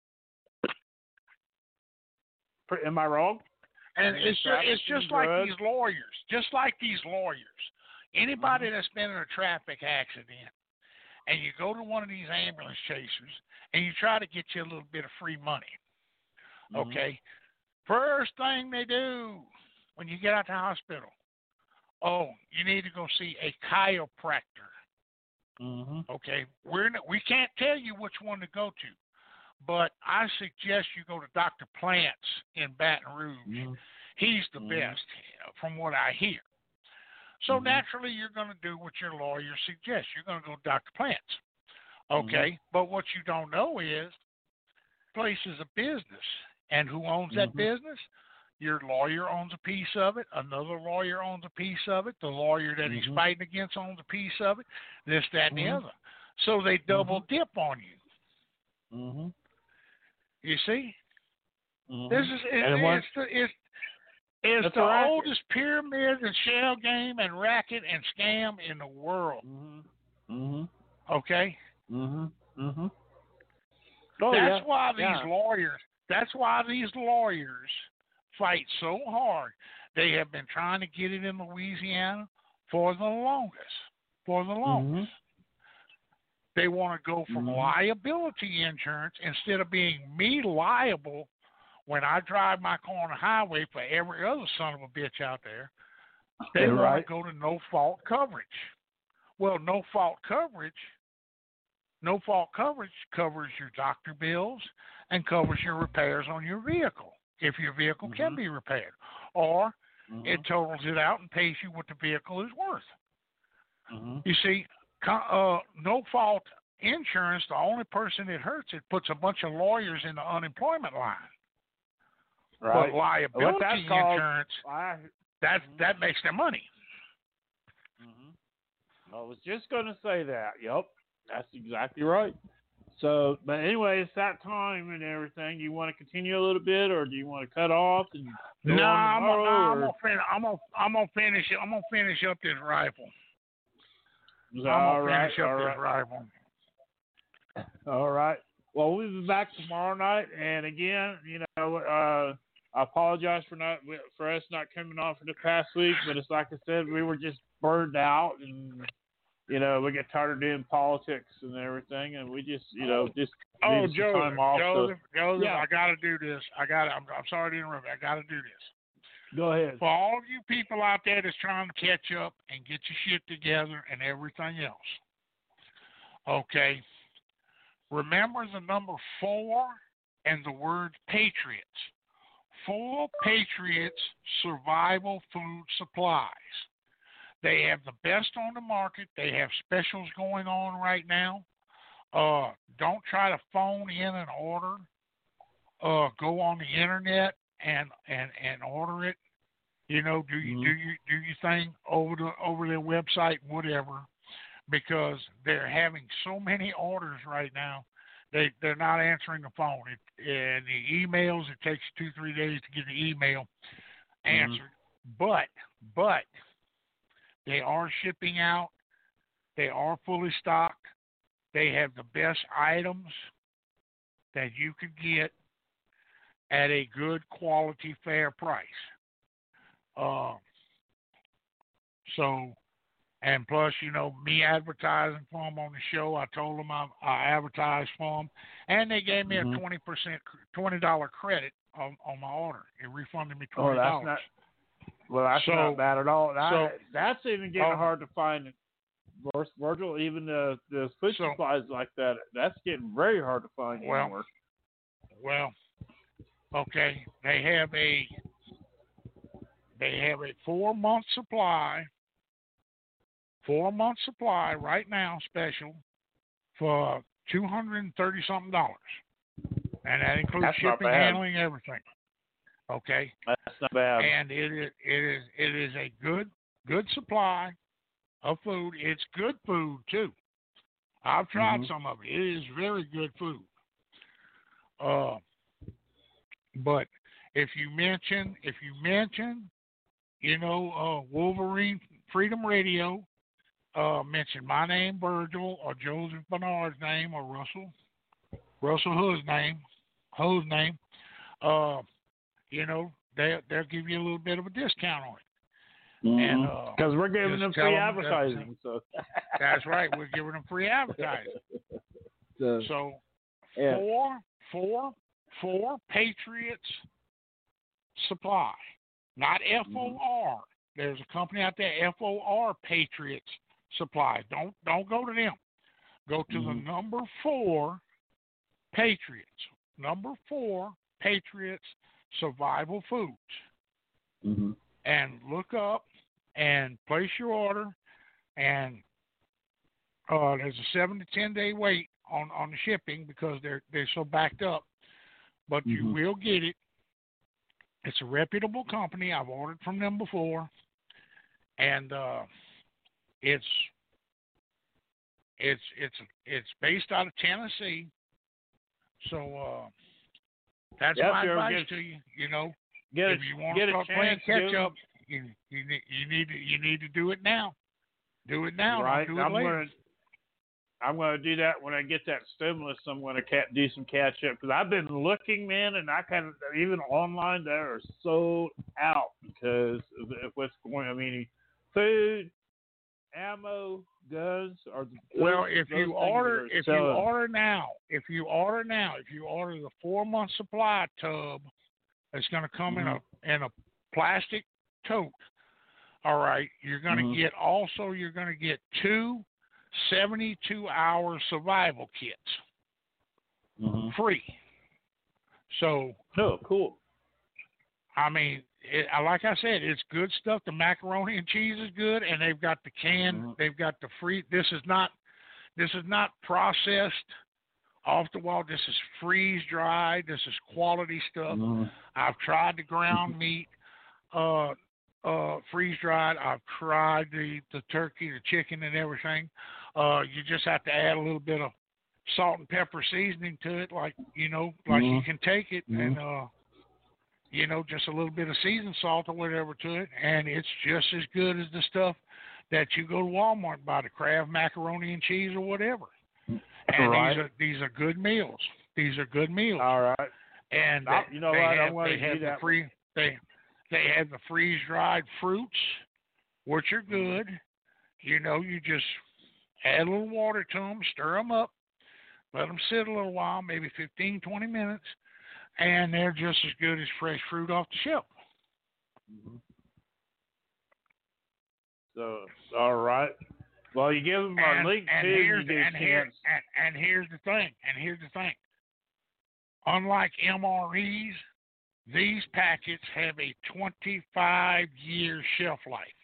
that. Am I wrong? And it's just like these lawyers. Just like these lawyers. Anybody that's been in a traffic accident and you go to one of these ambulance chasers and you try to get you a little bit of free money. Okay? First thing they do when you get out the hospital, you need to go see a chiropractor. Okay, we can't tell you which one to go to, but I suggest you go to Dr. Plants in Baton Rouge. He's the best, from what I hear. So naturally, you're going to do what your lawyer suggests. You're going to go to Dr. Plants. Okay, but what you don't know is, place is a business. And who owns that business? Your lawyer owns a piece of it. Another lawyer owns a piece of it. The lawyer that he's fighting against owns a piece of it. This, that, and the other. So they double dip on you. You see? This is it's the oldest pyramid and shell game and racket and scam in the world. Okay? That's why these lawyers. That's why these lawyers fight so hard. They have been trying to get it in Louisiana for the longest. They want to go from liability insurance instead of being me liable when I drive my car on the highway for every other son of a bitch out there. They want to go to no-fault coverage. Well, no-fault coverage covers your doctor bills and covers your repairs on your vehicle, if your vehicle can be repaired. Or it totals it out and pays you what the vehicle is worth. You see, no-fault insurance, the only person it hurts, it puts a bunch of lawyers in the unemployment line. But liability insurance, that makes their money. I was just going to say that. Yep, that's exactly right. So, but anyway, it's that time and everything. Do you want to continue a little bit, or do you want to cut off? And I'm gonna finish it. I'm gonna finish up this rifle. All right. Well, we'll be back tomorrow night, and again, you know, I apologize for us not coming on for the past week, but it's like I said, we were just burned out, and you know, we get tired of doing politics and everything, and we just, you know, just need some time off. Joseph, I got to do this. I'm sorry to interrupt. I got to do this. Go ahead. For all of you people out there that's trying to catch up and get your shit together and everything else, okay, remember the number 4 and the word Patriots. 4 Patriots Survival Food Supplies. They have the best on the market. They have specials going on right now. Don't try to phone in an order. Go on the internet and order it. You know, do you thing over their website, whatever, because they're having so many orders right now. They're not answering the phone. And the emails, it takes 2-3 days to get the email answered. But they are shipping out. They are fully stocked. They have the best items that you could get at a good quality, fair price. So, and plus, you know, me advertising for them on the show, I told them I advertised for them, and they gave me a $20 credit on my order. It refunded me $20. That's not bad at all. That's even getting hard to find. Virgil, even the food supplies like that, that's getting very hard to find anymore. Well, okay, they have a 4-month supply. 4-month supply right now, special for $230-something, and that includes shipping, handling, everything. Okay, that's not bad. And it is a good supply of food. It's good food too. I've tried some of it. It is very good food. But if you mention, you know, Wolverine Freedom Radio, mention my name, Virgil, or Joseph Bernard's name, or Russell Hood's name, you know, they'll give you a little bit of a discount on it. And because we're giving them free advertising. So that's right, we're giving them free advertising. So yeah. four Patriots Supply, not FOR. There's a company out there, FOR Patriots Supply. Don't go to them. Go to the number 4 Patriots. Number 4 Patriots Survival Foods. And look up and place your order. And there's a 7 to 10 day wait on the shipping because they're so backed up. But you will get it. It's a reputable company. I've ordered from them before, and it's based out of Tennessee. So that's my advice to you. You know, if you want to start playing catch up, you need to do it now. Do it now. Right. Don't do it later. I'm going to do that when I get that stimulus. I'm going to do some catch up because I've been looking, man, and I kind of even online they are sold out because of what's going. I mean, food, ammo, guns are. If you order now, if you order the 4-month supply tub, it's going to come in a plastic tote. All right, you're going to get 2 72-hour survival kits free. So, cool. I mean, like I said, it's good stuff. The macaroni and cheese is good, and they've got the can. They've got the free. This is not processed off the wall. This is freeze dried. This is quality stuff. I've tried the ground meat. Freeze dried. I've tried the turkey, the chicken, and everything. You just have to add a little bit of salt and pepper seasoning to it, like you can take it and just a little bit of seasoned salt or whatever to it, and it's just as good as the stuff that you go to Walmart and buy, the Kraft macaroni and cheese or whatever. And these are good meals. These are good meals. All right. And I'm going to do that. They have the freeze-dried fruits, which are good. You know, you just add a little water to them, stir them up, let them sit a little while, maybe 15, 20 minutes, and they're just as good as fresh fruit off the shelf. So, all right. Well, you give them our link too. Here's the thing. Unlike MREs, these packets have a 25-year shelf life.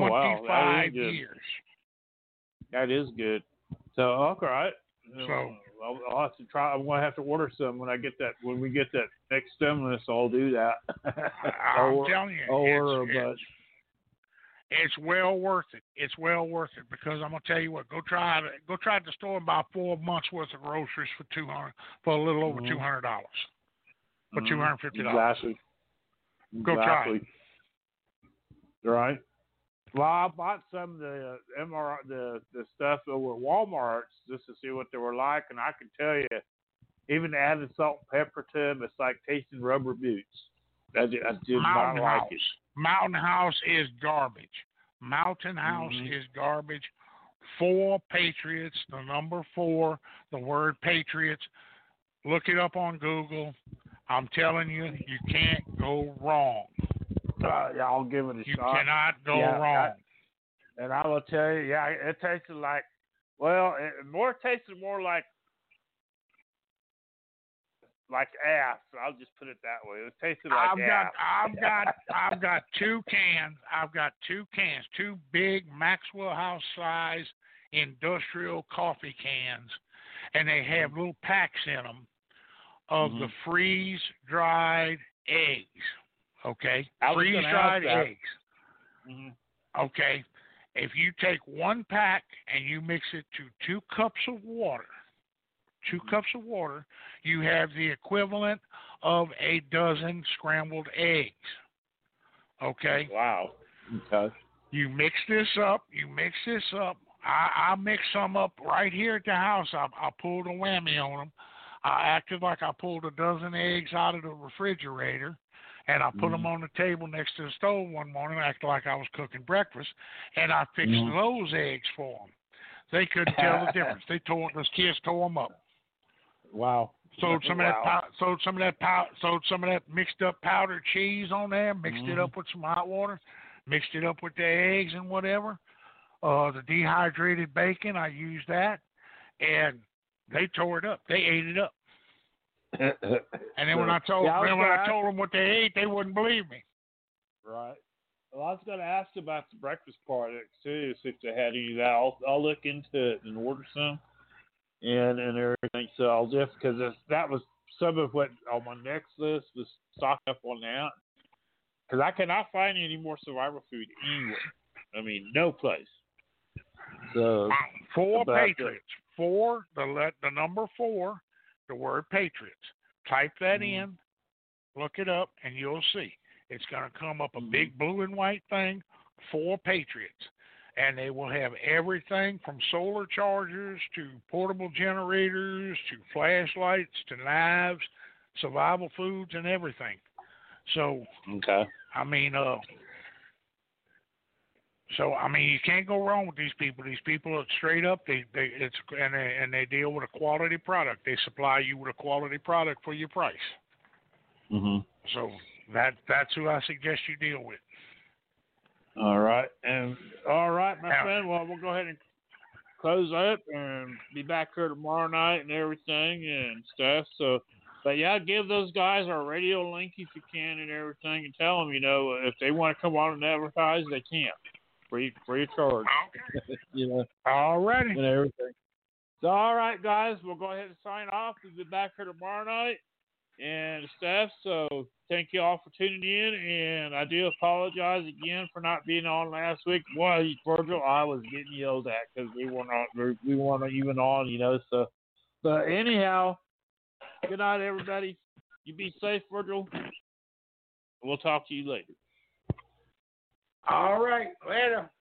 25 years. That is good. So, all right. So I'll have to try. I'm gonna have to order some when I get that. When we get that next stimulus, I'll do that. I'm telling you, I'll order a bunch. It's well worth it. It's well worth it because I'm gonna tell you what. Go try it at the store and buy 4 months worth of groceries for a little over $200. For $250. Exactly. Go try it. Right. Well, I bought some of the the stuff over at Walmart just to see what they were like, and I can tell you, even adding salt and pepper to them, it's like tasting rubber boots. I did not like it. Mountain House is garbage. Mountain House is garbage. 4 Patriots, the number 4, the word Patriots. Look it up on Google. I'm telling you, you can't go wrong. Yeah, I'll give it a shot. You cannot go wrong. And I will tell you, it tasted like, it tasted more like ass. I'll just put it that way. It tasted like ass. I've got 2 cans. I've got 2 cans, 2 big Maxwell House size industrial coffee cans, and they have little packs in them of the freeze-dried eggs. Okay, freeze-dried eggs. Okay, if you take 1 pack and you mix it to 2 cups of water, 2 cups of water, you have the equivalent of a dozen scrambled eggs. Okay. Wow. Okay. You mix this up. I mix some up right here at the house. I pulled a whammy on them. I acted like I pulled a dozen eggs out of the refrigerator. And I put them on the table next to the stove one morning, acting like I was cooking breakfast, and I fixed those eggs for them. They couldn't tell the difference. Those kids tore them up. Wow. Sold some of that mixed up powdered cheese on there. Mixed it up with some hot water. Mixed it up with the eggs and whatever. The dehydrated bacon, I used that, and they tore it up. They ate it up. And then when I told them what they ate, they wouldn't believe me. Right. Well, I was going to ask about the breakfast part too, see if they had any of that. I'll look into it and order some and everything. So I'll just because that was some of what on my next list was stock up on that because I cannot find any more survival food anywhere. I mean, no place. So 4 Patriots. 4 the number 4. The word Patriots. Type that in, look it up, and you'll see. It's going to come up a big blue and white thing, 4 Patriots. And they will have everything from solar chargers to portable generators to flashlights to knives, survival foods, and everything. So, I mean, you can't go wrong with these people. These people are straight up. They deal with a quality product. They supply you with a quality product for your price. So that's who I suggest you deal with. All right, my friend. Well, we'll go ahead and close up and be back here tomorrow night and everything and stuff. So, but yeah, give those guys our radio link if you can and everything, and tell them if they want to come on and advertise, they can. Free of charge. Okay. All righty. And everything. So, all right, guys, we'll go ahead and sign off. We'll be back here tomorrow night and stuff. So, thank you all for tuning in, and I do apologize again for not being on last week. Well, Virgil, I was getting yelled at because we weren't even on, So, but anyhow, good night, everybody. You be safe, Virgil. We'll talk to you later. All right, later.